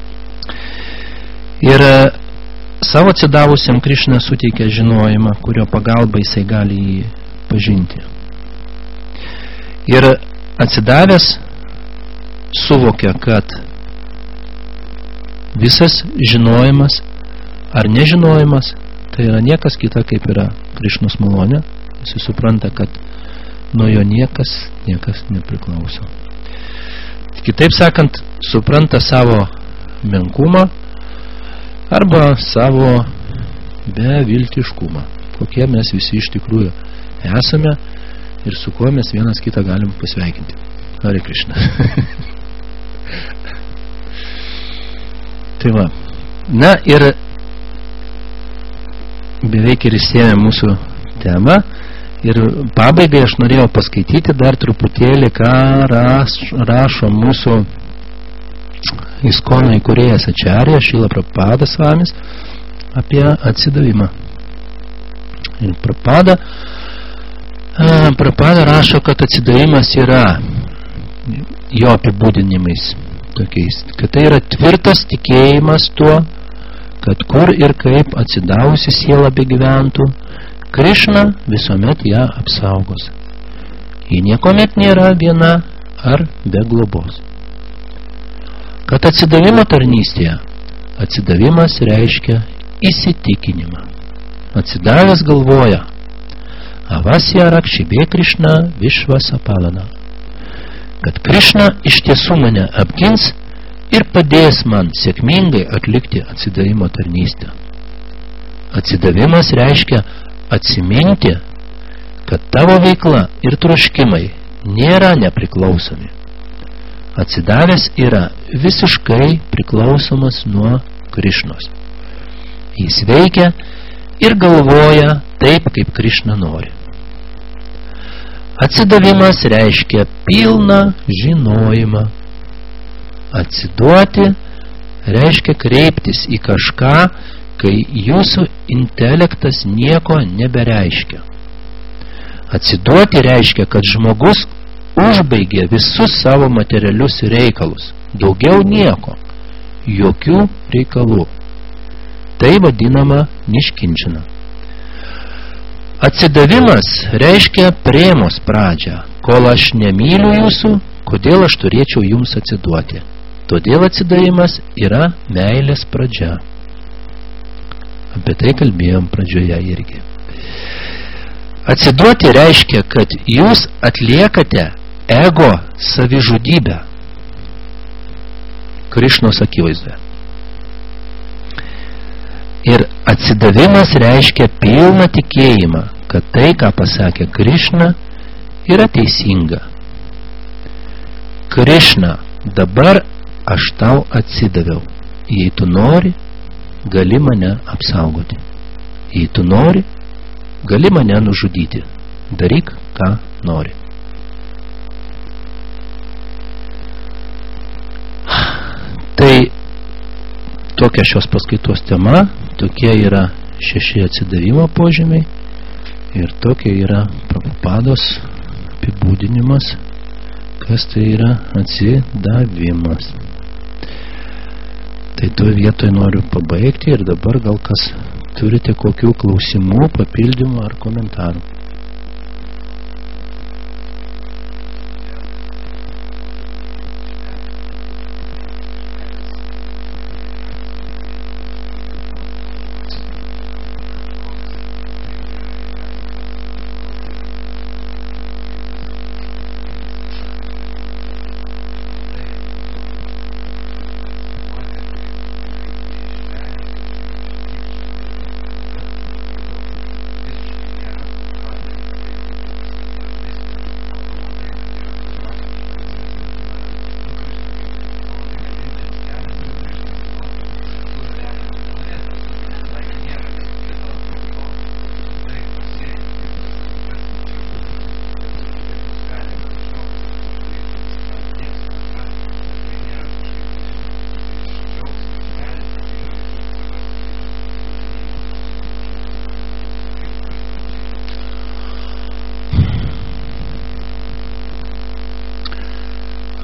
Ir savo atsidavusiam Krišna suteikia žinojimą, kurio pagalba jisai gali jį pažinti. Ir atsidavęs suvokia, kad visas žinojimas ar nežinojimas tai yra niekas kita kaip yra Krišnos malonė. Jis supranta, kad nuo jo niekas nepriklauso. Kitaip sakant, supranta savo menkumą arba savo beviltiškumą, kokie mes visi iš tikrųjų esame ir su kuo mes vienas kitą galim pasveikinti. Hare Krishna. Tai va. Na ir beveik ir įsėmė mūsų temą. Ir pabaigai aš norėjau paskaityti dar truputėlį, ką rašo mūsų Iskono įkūrėjas Ačarja Šrila Prabhupada Svamis apie atsidavimą. Ir Prabhupada rašo, kad atsidavimas yra jo apibūdinimais tokiais, kad tai yra tvirtas tikėjimas tuo, kad kur ir kaip atsidavusi siela begyventų, Krišna visuomet ją apsaugos. Ji niekomet nėra viena ar be globos. Kad atsidavimo tarnystėje atsidavimas reiškia įsitikinimą. Atsidavęs galvoja, Avasya Rakshibė Krišna Višvasa Palana, kad Krišna iš tiesų mane apgins ir padės man sėkmingai atlikti atsidavimo tarnystę. Atsidavimas reiškia atsiminti, kad tavo veikla ir troškimai nėra nepriklausomi. Atsidavęs yra visiškai priklausomas nuo Krišnos. Jis veikia ir galvoja taip, kaip Krišna nori. Atsidavimas reiškia pilną žinojimą. Atsiduoti reiškia kreiptis į kažką, kai jūsų intelektas nieko nebereiškia. Atsiduoti reiškia, kad žmogus užbaigė visus savo materialius reikalus. Daugiau nieko. Jokių reikalų. Tai vadinama niškinčina. Atsidavimas reiškia prėmos pradžią. Kol aš nemyliu jūsų, kodėl aš turėčiau jums atsiduoti? Todėl atsidavimas yra meilės pradžia. Apie tai kalbėjom pradžioje irgi. Atsiduoti reiškia, kad jūs atliekate ego savižudybę Krišnos akivaizdoje. Ir atsidavimas reiškia pilną tikėjimą, kad tai, ką pasakė Krišna, yra teisinga. Krišna, dabar aš tau atsidaviau. Jei tu nori, gali mane apsaugoti. Jei tu nori, gali mane nužudyti. Daryk, ką nori. Tai tokia šios paskaitos tema, tokie yra 6 atsidavimo požymiai ir tokia yra Prabhupados apibūdinimas, kas tai yra atsidavimas. Tai tuo vietoj noriu pabaigti ir dabar gal kas turite kokių klausimų, papildymų ar komentarų.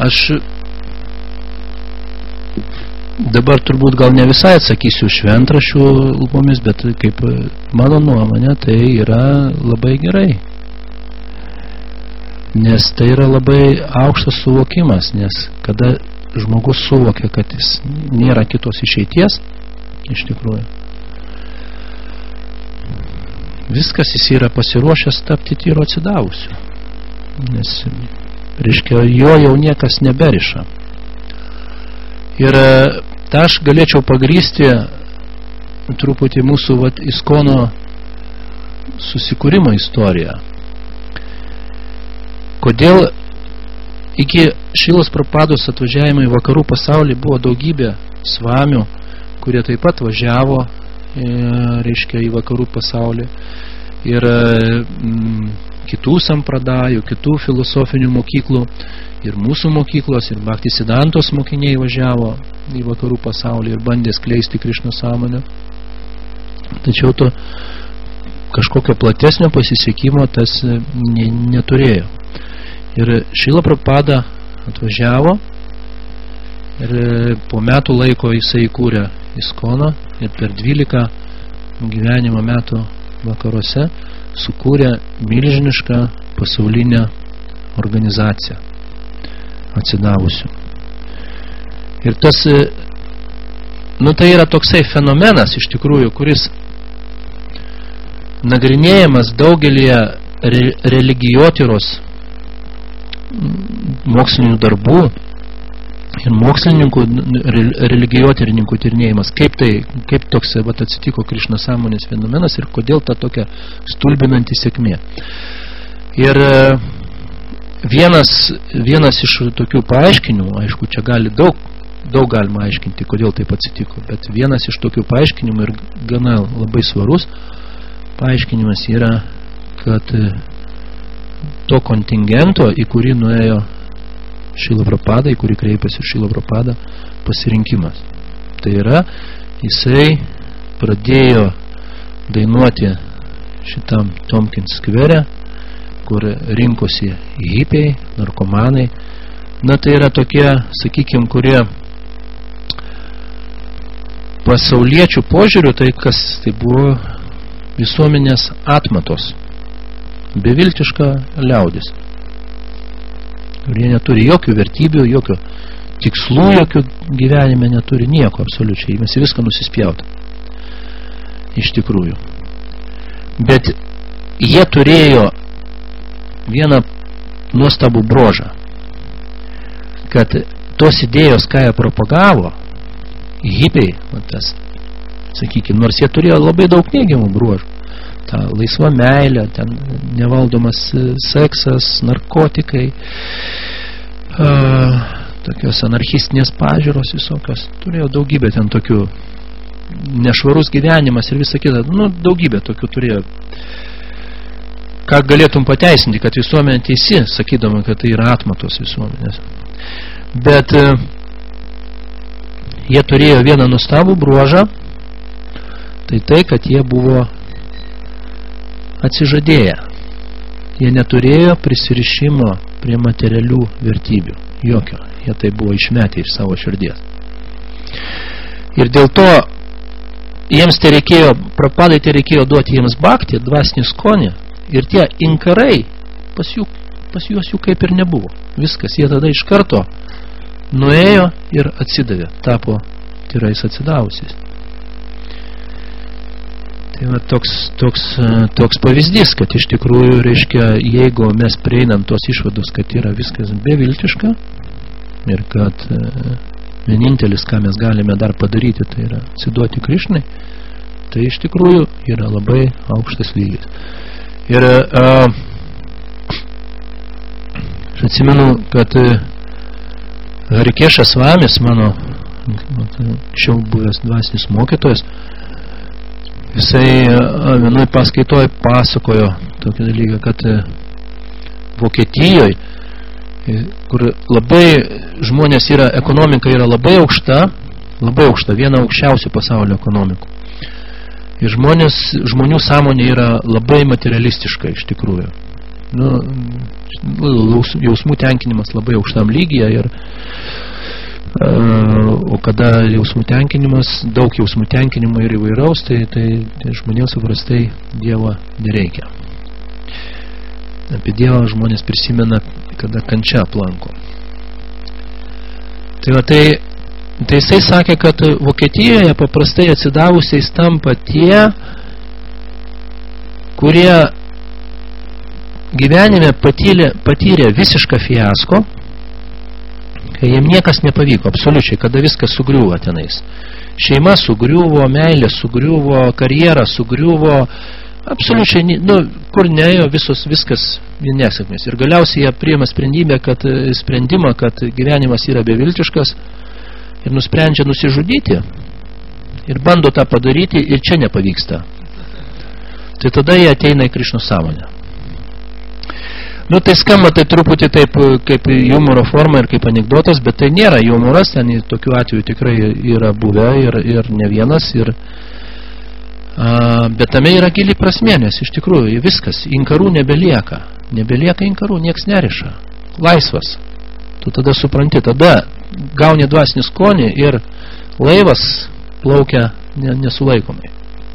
aš dabar turbūt gal ne visai atsakysiu šventraščių lūpomis, bet kaip mano nuomonė, tai yra labai gerai. Nes tai yra labai aukštas suvokimas, nes kada žmogus suvokia, kad jis nėra kitos išeities, iš tikrųjų, viskas jis yra pasiruošęs tapti tyro atsidavusiu. Nes, reiškia, jo jau niekas neberiša. Ir tą aš galėčiau pagrįsti truputį mūsų Iskono susikūrimo istoriją. Kodėl iki Šilos Prabhupados atvažiavimo į vakarų pasaulį buvo daugybė svamių, kurie taip pat važiavo, reiškia, į vakarų pasaulį, ir kitų sampradajų, kitų filosofinių mokyklų, ir mūsų mokyklos, ir Bhaktisiddhantos mokiniai važiavo į vakarų pasaulį ir bandė skleisti Krišno sąmonę. Tačiau to kažkokio platesnio pasisekimo tas neturėjo. Ir Šrila Prabhupada atvažiavo ir po metų laiko jisai įkūrė Iskoną ir per 12 gyvenimo metų vakaruose sukūrė milžinišką pasaulinę organizaciją atsidavusių. Ir tas, tai yra toksai fenomenas iš tikrųjų, kuris nagrinėjamas daugelį religijotyros mokslinių darbų ir mokslininkų, religijotyrininkų tyrinėjimas, kaip toks atsitiko Krišna sąmonės fenomenas ir kodėl ta tokia stulbinanti sėkmė. Ir vienas iš tokių paaiškinimų, aišku, čia gali daug galima aiškinti, kodėl taip atsitiko, bet vienas iš tokių paaiškinimų ir gana labai svarus paaiškinimas yra, kad to kontingento, į kurį nuėjo Šrila Prabhupada, į kurį kreipėsi Šrila Prabhupada, pasirinkimas. Tai yra, jisai pradėjo dainuoti šitam Tompkins skvere, kur rinkosi hipiai, narkomanai. Tai yra tokie, sakykime, kurie pasauliečių požiūrių, tai buvo visuomenės atmatos. Beviltiška liaudis. Ir jie neturi jokių vertybių, jokių tikslų, jokių gyvenime neturi nieko absoliučiai. Mes viską nusispjauta. Iš tikrųjų. Bet jie turėjo vieną nuostabų brožą, kad tos idėjos, ką jie propagavo, hipiai, sakykime, nors jie turėjo labai daug neigiamų bruožų. Ta laisva meilė, ten nevaldomas seksas, narkotikai, tokios anarchistinės pažiūros visokios. Turėjo daugybę ten tokių nešvarus gyvenimas ir visa kita. Daugybę tokių turėjo. Ką galėtum pateisinti, kad visuomenė teisi, sakydama, kad tai yra atmatos visuomenės. Bet jie turėjo vieną nuostabų bruožą, tai, kad jie buvo atsižadėję. Jie neturėjo prisirišimo prie materialių vertybių. Jokio. Jie tai buvo išmetę iš savo širdies. Ir dėl to jiems Prabhupadai reikėjo duoti jiems bhaktį, dvasinį skonį, ir tie inkarai pas juos jų kaip ir nebuvo. Viskas. Jie tada iš karto nuėjo ir atsidavė. Tapo tyrais atsidavusiais. Tai va toks pavyzdys, kad iš tikrųjų, reiškia, jeigu mes prieinam tos išvados, kad yra viskas beviltiška ir kad vienintelis, ką mes galime dar padaryti, tai yra atsiduoti Krišnai, tai iš tikrųjų yra labai aukštas lygis. Ir aš atsimenu, kad Harikešas Svamis, mano anksčiau buvęs dvasinis mokytojas, jisai vienoj paskaitoje pasakojo tokį dalyką, kad Vokietijoje, kur labai žmonės ekonomika yra labai aukšta, viena aukščiausių pasaulio ekonomikų. Ir žmonių sąmonė yra labai materialistiška iš tikrųjų. jausmų tenkinimas labai aukštam lygyje ir o kada jausmų tenkinimas, daug jausmų tenkinimo ir įvairaus, tai žmonėms paprastai Dievo nereikia. Apie Dievą žmonės prisimena, kada kančia aplanko. Tai jisai sakė, kad Vokietijoje paprastai atsidavusiais tampa tie, kurie gyvenime patyrė visišką fiasko, kai jiem niekas nepavyko, absoliučiai, kada viskas sugriuvo tenais. Šeima sugriuvo, meilė sugriuvo, karjera sugriuvo, absoliučiai, kur neėjo viskas nesėkmės. Ir galiausiai jie priima sprendimą, kad gyvenimas yra beviltiškas ir nusprendžia nusižudyti ir bando tą padaryti ir čia nepavyksta. Tai tada jie ateina į Krišnos sąmonę. Tai skamba tai truputį taip kaip humoro forma ir kaip anekdotas, bet tai nėra humoras, ten tokių atvejų tikrai yra buvę ir ne vienas. Bet tame yra gili prasmė, nes iš tikrųjų viskas, inkarų nebelieka inkarų, nieks neriša, laisvas. Tu tada supranti, tada gauni dvasinį skonį ir laivas plaukia nesulaikomai.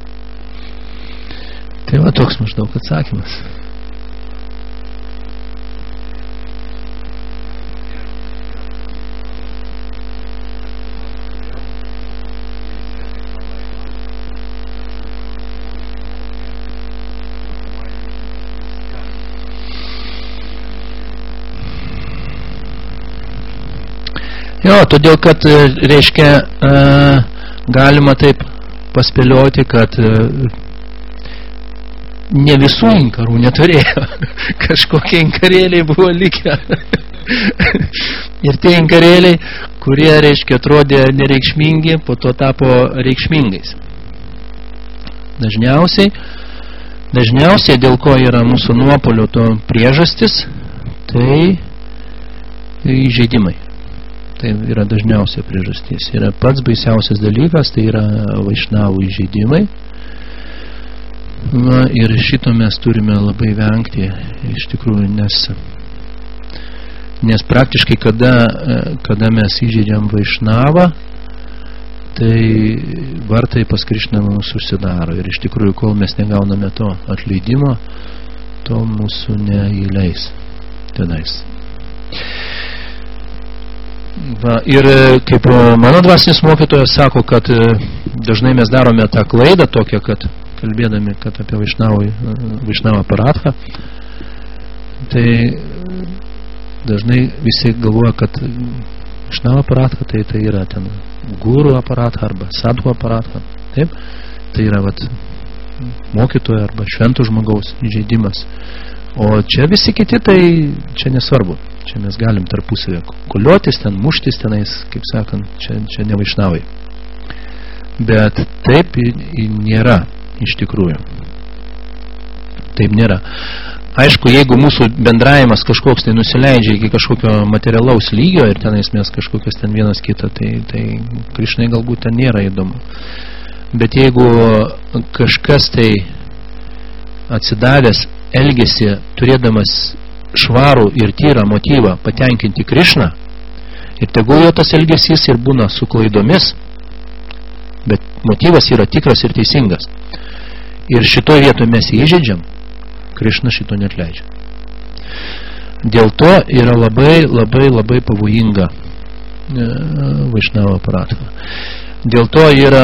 Tai va toks maždaug atsakymas. Todėl, kad, reiškia, galima taip paspėlioti, kad ne visų inkarų neturėjo. Kažkokie inkarėliai buvo likę. Ir tie inkarėliai, kurie, reiškia, atrodė nereikšmingi, po to tapo reikšmingais. Dažniausiai, dėl ko yra mūsų nuopolio to priežastis, tai įžeidimai. Tai yra dažniausia priežastis. Yra pats baisiausias dalykas, tai yra vaišnavų įžeidimai. Ir šito mes turime labai vengti, iš tikrųjų, nes praktiškai, kada mes įžeidžiam vaišnavą, tai vartai pas Krišną mūsų užsidaro. Ir iš tikrųjų, kol mes negauname to atleidimo, to mūsų neįleis tenais. Ir kaip mano dvasinis mokytojas sako, kad dažnai mes darome tą klaidą tokią, kad kalbėdami apie Vaišnavą Paradhą, tai dažnai visi galvoja, kad Vaišnava Paradha tai yra ten guru aparatha arba sadhu aparatha. Taip? Tai yra mokytojo arba švento žmogaus įžeidimas. O čia visi kiti, tai čia nesvarbu. Čia mes galim tarpusavę koliotis, ten muštis tenais, kaip sakant, čia ne vaišnavai. Bet taip nėra iš tikrųjų. Taip nėra. Aišku, jeigu mūsų bendravimas kažkoks tai nusileidžia iki kažkokio materialaus lygio ir tenais mes kažkokios ten vienas kitą, tai Krišnai galbūt ten nėra įdomu. Bet jeigu kažkas tai atsidavęs elgesi turėdamas švarų ir tyrą motyvą patenkinti Krišną, ir tegul jo tas elgesys ir būna su klaidomis, bet motyvas yra tikras ir teisingas. Ir šitoje vietoje mes įžeidžiam, Krišna šito neatleidžia. Dėl to yra labai pavojinga Vaišnava Paradha. Dėl to yra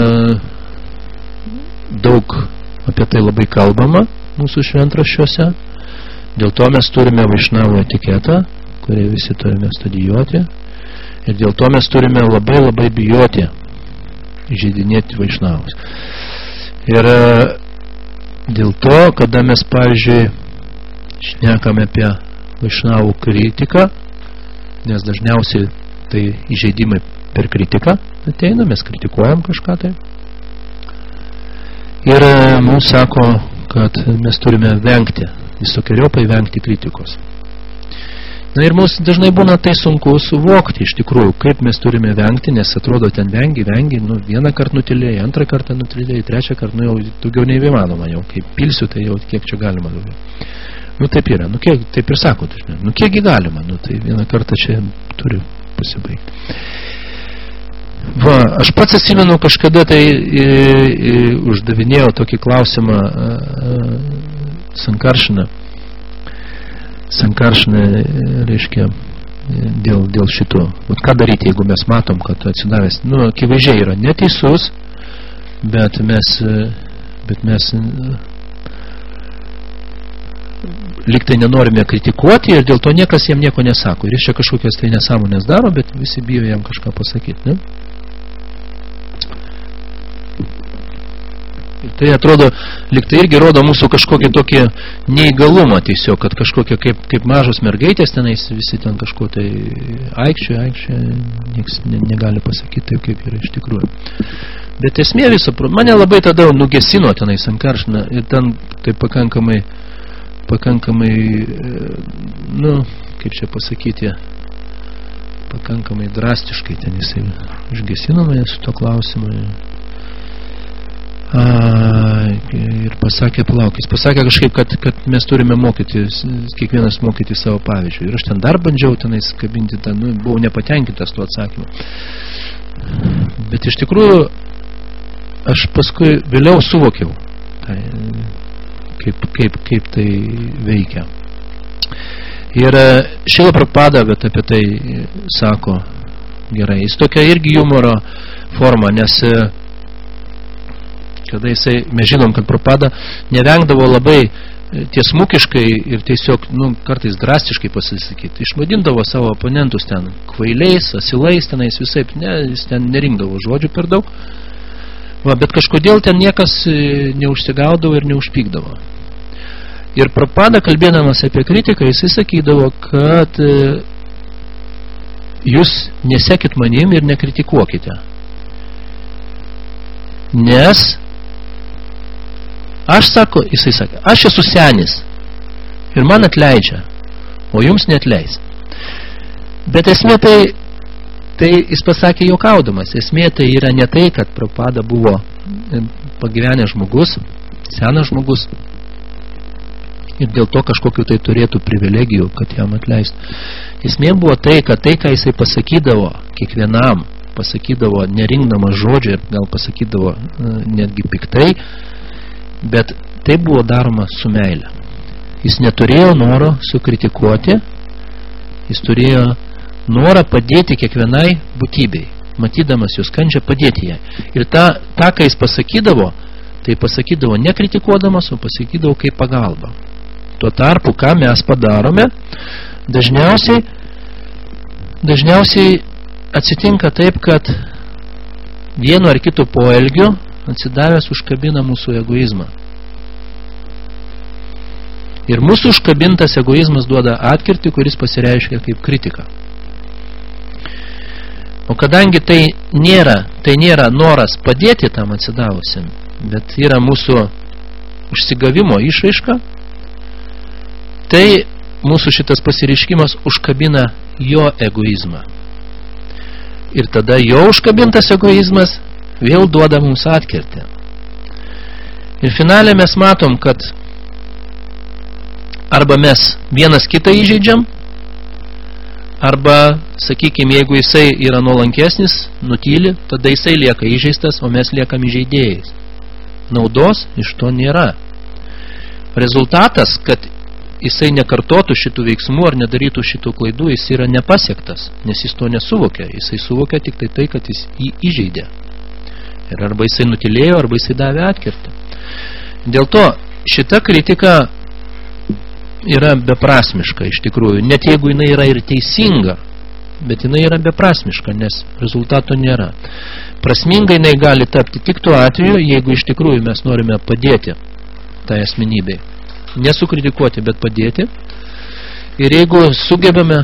daug apie tai labai kalbama mūsų šventraščiuose. Dėl to mes turime Vaišnavų etiketą, kurį visi turime studijuoti. Ir dėl to mes turime labai bijoti įžeidinėti Vaišnavus. Ir dėl to, kada mes, pavyzdžiui, šnekame apie Vaišnavų kritiką, nes dažniausiai tai įžeidimai per kritiką ateina, mes kritikuojam kažką tai. Ir mums sako, kad mes turime vengti, visokiojopai vengti kritikos. Na ir mums dažnai būna tai sunku suvokti iš tikrųjų, kaip mes turime vengti, nes atrodo ten vengi, vieną kartą nutilėjai, antrą kartą nutilėjai, trečią kartą, jau daugiau neįmanoma, jau kaip pilsiu, tai jau kiek čia galima daugiau. Taip yra, kiek, taip ir sako, kiekgi galima, tai vieną kartą čia turi pasibaigti. Aš pats atsimenu kažkada tai uždavinėjau tokį klausimą Sankaršiną, reiškia, dėl šito. Ką daryti, jeigu mes matom, kad atsidavęs, akivaizdžiai yra neteisus, bet mes liktai nenorime kritikuoti ir dėl to niekas jam nieko nesako. Ir jis čia kažkokias tai nesąmonės daro, bet visi bijo jam kažką pasakyti, ne? Ir tai atrodo, liktai irgi rodo mūsų kažkokį tokį neįgalumą tiesiog, kad kažkokie kaip mažos mergaitės tenais visi ten kažko tai aikščia, nieks negali pasakyti taip, kaip yra iš tikrųjų. Bet esmė viso, mane labai tada nugesino tenais Sankaršiną ir ten tai pakankamai, kaip čia pasakyti, pakankamai drastiškai ten jisai išgesino mane su to klausimu. Ir pasakė, jis pasakė kažkaip, kad mes turime kiekvienas mokyti savo pavyzdžių. Ir aš ten dar bandžiau tenais kabinti tą, buvau nepatenkintas tuo atsakymu. Bet iš tikrųjų, aš paskui vėliau suvokiau, kaip tai veikia. Ir Šrila Prabhupada, bet apie tai sako gerai. Jis tokia irgi humoro forma, nes kada mes žinom, kad Prabhupada nevengdavo labai tiesmukiškai ir tiesiog, kartais drastiškai pasisakyti. Išvadindavo savo oponentus ten kvailiais, asilais, tenais visai, jis ten nerinkdavo žodžių per daug. Bet kažkodėl ten niekas neužsigaudavo ir neužpykdavo. Ir Prabhupada, kalbėdamas apie kritiką, jisai sakydavo, kad jūs nesekit manim ir nekritikuokite. Nes jisai sakė, aš esu senis ir man atleidžia, o jums neatleis. Bet esmė tai jis pasakė juokaudamas. Esmė tai yra ne tai, kad Prabhupada buvo pagyvenęs žmogus, senas žmogus ir dėl to kažkokiu tai turėtų privilegijų, kad jam atleistų. Esmė buvo tai, kad tai, ką jisai pasakydavo kiekvienam, pasakydavo nerinkdamas žodžio ir gal pasakydavo netgi piktai, bet tai buvo daroma su meile. Jis neturėjo noro sukritikuoti, jis turėjo norą padėti kiekvienai būtybei, matydamas jos kančią, padėti jai. Ir tą, ką jis pasakydavo, tai pasakydavo nekritikuodamas, o pasakydavo kaip pagalba. Tuo tarpu, ką mes padarome, dažniausiai atsitinka taip, kad vienu ar kitu poelgiu atsidavęs užkabina mūsų egoizmą. Ir mūsų užkabintas egoizmas duoda atkirtį, kuris pasireiškia kaip kritika. O kadangi tai nėra noras padėti tam atsidavusiam, bet yra mūsų užsigavimo išraiška, tai mūsų šitas pasireiškimas užkabina jo egoizmą. Ir tada jo užkabintas egoizmas vėl duoda mums atkirtį. Ir finale mes matom, kad arba mes vienas kitą įžeidžiam, arba, sakykime, jeigu jisai yra nuolankesnis, nutyli, tada jisai lieka įžeistas, o mes liekam įžeidėjais. Naudos iš to nėra. Rezultatas, kad jisai nekartotų šitų veiksmų ar nedarytų šitų klaidų, jis yra nepasiektas, nes jis to nesuvokia. Jisai suvokia tik tai, kad jis jį įžeidė. Ir arba jisai nutilėjo, arba jisai davė atkirtį. Dėl to šita kritika yra beprasmiška iš tikrųjų. Net jeigu jinai yra ir teisinga, bet jinai yra beprasmiška, nes rezultato nėra. Prasminga jinai gali tapti tik tuo atveju, jeigu iš tikrųjų mes norime padėti tai asmenybei. Nesukritikuoti, bet padėti. Ir jeigu sugebame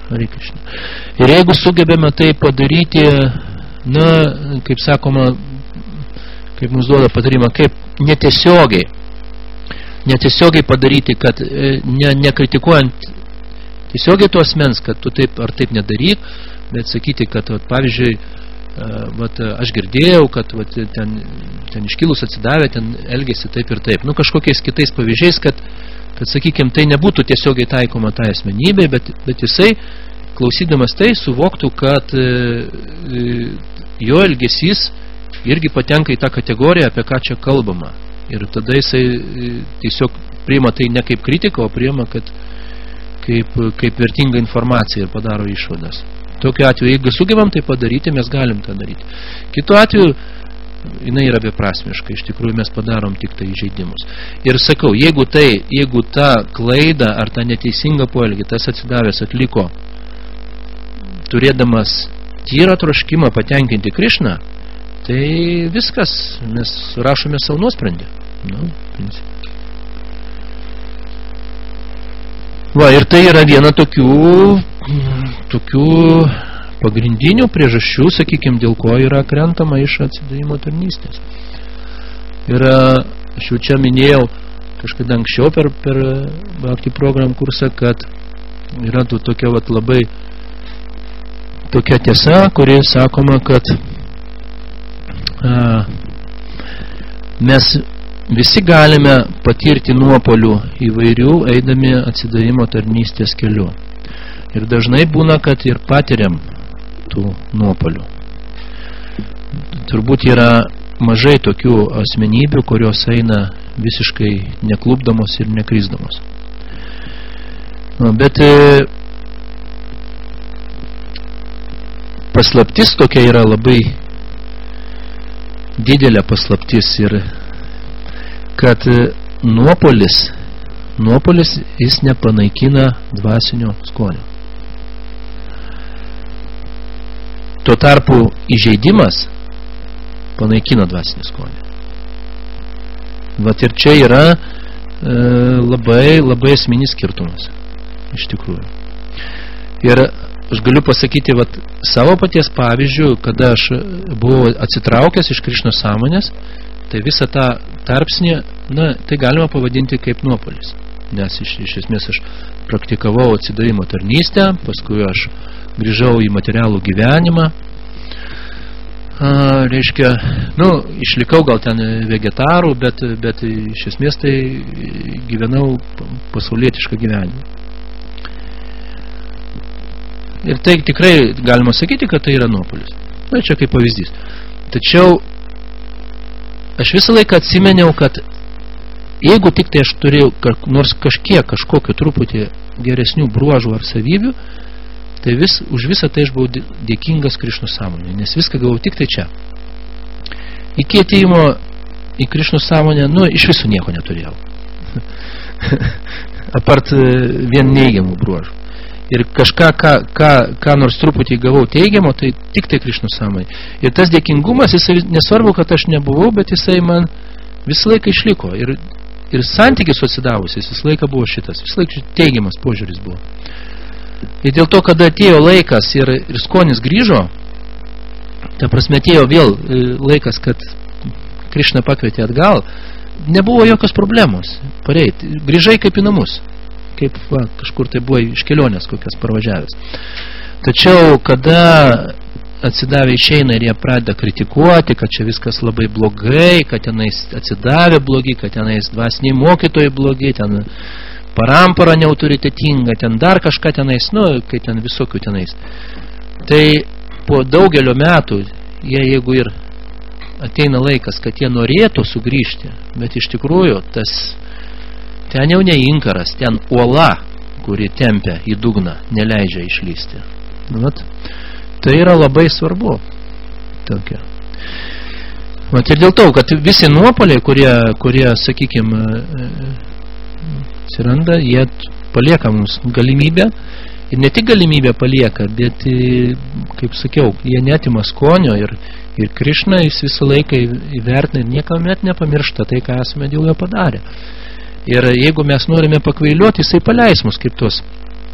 tai padaryti, kaip sakoma, kaip mums duoda patarimą, kaip netiesiogiai padaryti, kad nekritikuojant tiesiogiai to asmens, kad tu taip ar taip nedaryk, bet sakyti, kad pavyzdžiui, aš girdėjau, kad ten iškilus atsidavę, ten elgėsi taip ir taip. Kažkokiais kitais pavyzdžiais, kad sakykime, tai nebūtų tiesiogiai taikoma tai asmenybė, bet jisai, klausydamas tai, suvoktų, kad jo elgesys irgi patenka į tą kategoriją, apie ką čia kalbama. Ir tada jisai tiesiog priima tai ne kaip kritiką, o priima, kad kaip vertinga informacija ir padaro išvadas. Tokiu atveju, jeigu sugebam tai padaryti, mes galim tą daryti. Kitu atveju, jinai yra beprasmiška, iš tikrųjų mes padarom tik tai įžeidimus. Ir sakau, jeigu tą klaidą ar tą neteisingą poelgį tas atsidavęs atliko, turėdamas tyrą troškimą patenkinti Krišną, tai viskas, mes rašome savo nuosprendį. Ir tai yra viena tokių pagrindinių priežasčių, sakykime, dėl ko yra krentama iš atsidavimo tarnystės. Ir aš jau čia minėjau kažkada anksčiau per Bhakti program kursą, kad yra tokia labai tokia tiesa, kuri sakoma, kad mes visi galime patirti nuopolių įvairių, eidami atsidavimo tarnystės keliu. Ir dažnai būna, kad ir patiriam tų nuopolių. Turbūt yra mažai tokių asmenybių, kurios eina visiškai neklupdamos ir nekrisdamos. Bet paslaptis tokia yra labai didelė paslaptis ir kad nuopolis jis nepanaikina dvasinio skonio. Tuo tarpu įžeidimas panaikina dvasinį skonį. Ir čia yra labai esminis skirtumas, iš tikrųjų. Ir aš galiu pasakyti savo paties pavyzdžių, kada aš buvau atsitraukęs iš Krišnos sąmonės, tai visą tą tarpsnį, tai galima pavadinti kaip nuopolis. Nes iš esmės aš praktikavau atsidavimo tarnystę, paskui aš grįžau į materialų gyvenimą. Išlikau gal ten vegetarų, bet iš esmės tai gyvenau pasaulietišką gyvenimą. Ir tai tikrai galima sakyti, kad tai yra nuopolis. Čia kaip pavyzdys. Tačiau aš visą laiką atsimeniau, kad jeigu tik tai aš turėjau nors kažkokio truputį geresnių bruožų ar savybių, tai už visą tai aš buvau dėkingas Krišnos sąmonė, nes viską gavau tik tai čia. Iki atėjimo į Krišnos sąmonę, iš viso nieko neturėjau. Apart vien neigiamų bruožų. Ir kažką, ką nors truputį gavau teigiamo, tai tik tai Krišnos sąmonė. Ir tas dėkingumas, jisai nesvarbu, kad aš nebuvau, bet jisai man visą laiką išliko. Ir santykis su atsidavusiais visą laiką buvo šitas. Visą laiką teigiamas požiūris buvo. Ir dėl to, kada atėjo laikas ir skonis grįžo, ta prasme atėjo vėl laikas, kad Krišna pakvietė atgal, nebuvo jokios problemos. Pareit, grįžai kaip į namus. Kaip kažkur tai buvo iš kelionės kokias parvažiavęs. Tačiau, kada atsidavę išeina ir jie pradeda kritikuoti, kad čia viskas labai blogai, kad tenais atsidavę blogi, kad tenais dvasiniai mokytojai blogi, ten parampara neautoritetinga, ten dar kažką tenais, kai ten visokių tenais. Tai po daugelio metų, jeigu ir ateina laikas, kad jie norėtų sugrįžti, bet iš tikrųjų ten jau ne inkaras, ten uola, kuri tempia į dugną, neleidžia išlysti. Tai yra labai svarbu. Tokia. Ir dėl to, kad visi nuopoliai, kurie sakykime, atsiranda, jie palieka mums galimybę, ir ne tik galimybę palieka, bet, kaip sakiau, jie netima skonio ir Krišna jis visą laiką įvertina ir niekamet nepamiršta tai, ką esame dėl jo padarę. Ir jeigu mes norime pakvailiuoti, jisai paleis mus kaip tos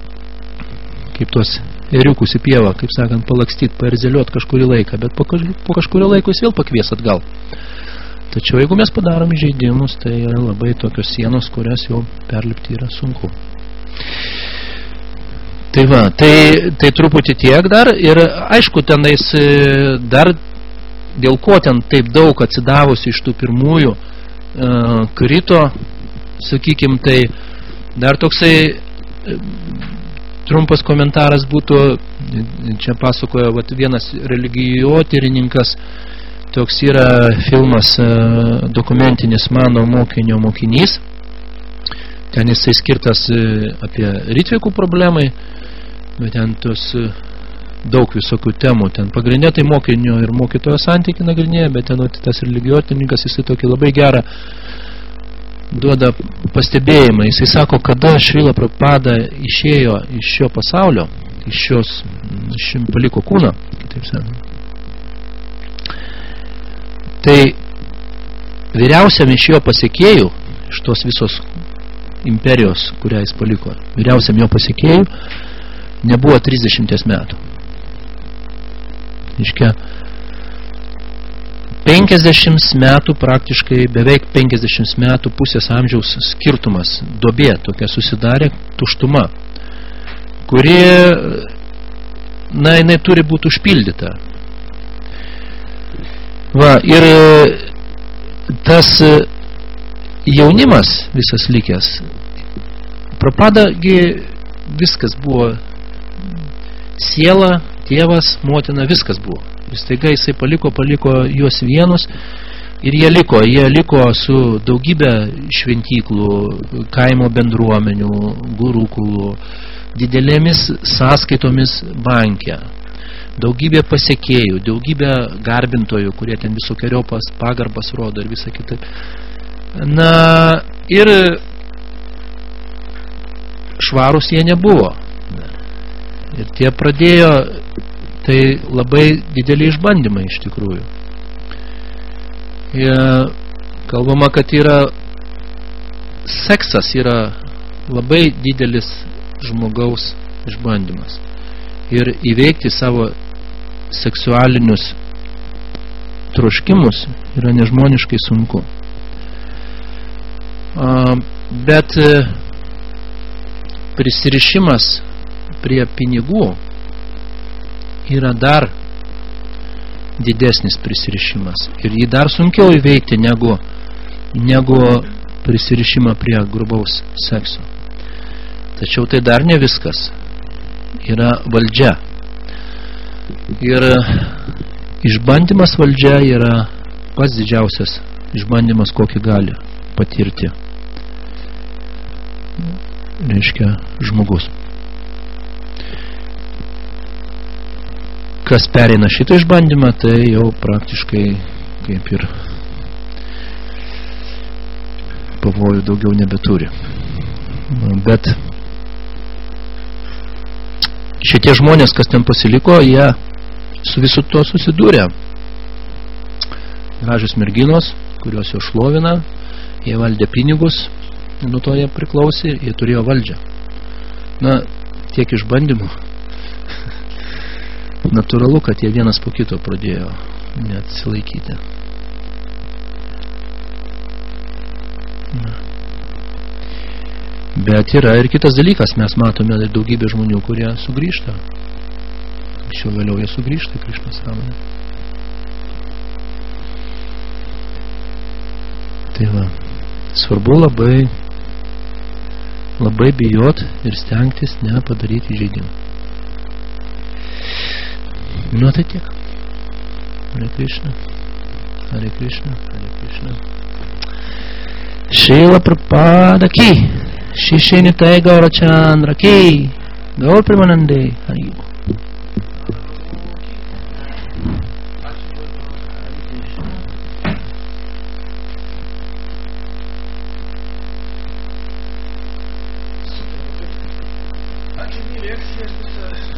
ėriukus į pievą, kaip sakant, palakstyt, paerzeliuot kažkurį laiką, bet po kažkurio laiko jis vėl pakvies atgal. Tačiau jeigu mes padarom įžeidimus, tai yra labai tokios sienos, kurias jau perlipti yra sunku. Tai va, tai truputį tiek dar ir aišku, tenais dar dėl ko ten taip daug atsidavusi iš tų pirmųjų krito, sakykim, tai dar toksai trumpas komentaras būtų, čia pasakojo vienas religijotyrininkas, toks yra filmas dokumentinis Mano mokinio mokinys, ten jisai skirtas apie Ritvikų problemai, bet ten tos daug visokių temų, ten pagrindė tai mokinio ir mokytojo santykį nagrinėja, bet ten tas religijotyrininkas jisai tokį labai gerą duoda pastebėjimą. Jisai sako, kada Šrila Prabhupada išėjo iš šio pasaulio, paliko kūną, kitaip sakant. Tai vyriausiam iš jo pasiekėjų, iš tos visos imperijos, kurią jis paliko, vyriausiam jo pasiekėjų nebuvo 30 metų. Iškia, 50 metų praktiškai, beveik 50 metų pusės amžiaus skirtumas, duobė tokia susidarė, tuštuma, kuri, jinai turi būti užpildyta. Va, ir tas jaunimas visas likęs, Prabhupadagi viskas buvo, siela, tėvas, motina, viskas buvo. Ir staiga jisai paliko juos vienus ir jie liko su daugybė šventyklų, kaimo bendruomenių, gurukulų, didelėmis sąskaitomis banke, daugybė pasiekėjų, daugybė garbintojų, kurie ten visokiojopas pagarbas rodo ir visą kitą. Na, ir švarus jie nebuvo. Ir tie pradėjo, tai labai dideli išbandymai iš tikrųjų. Ir kalbama, kad seksas yra labai didelis žmogaus išbandymas. Ir įveikti savo seksualinius troškimus yra nežmoniškai sunku. Bet prisirišimas prie pinigų yra dar didesnis prisirišimas. Ir jį dar sunkiau įveikti negu prisirišimą prie grubaus sekso. Tačiau tai dar ne viskas. Yra valdžia. Ir išbandymas valdžia yra pats didžiausias išbandymas, kokį gali patirti, reiškia, žmogus. Kas pereina šitą išbandymą, tai jau praktiškai kaip ir pavojų daugiau nebeturi. Bet šitie žmonės, kas ten pasiliko, jie su visu to susidūrė. Gražios merginos, kurios jau šlovina, jie valdė pinigus, nuo to jie priklausė, jie turėjo valdžią. Na, tiek išbandymų. Natūralu, kad jie vienas po kito pradėjo neatsilaikyti. Na. Bet yra ir kitas dalykas, mes matome daugybę žmonių, kurie sugrįžta. Anksčiau vėliau jie sugrįžta į Krišną sąmonę. Tai va, svarbu labai bijot ir stengtis nepadaryti įžeidimų. Nu, tai tiek. Hare Krishna, Hare Krishna, Hare Krishna. Srila Prabhupada ki, Shri Nitai Gaurachandra ki, Gaur Premanande, Hari. Лекция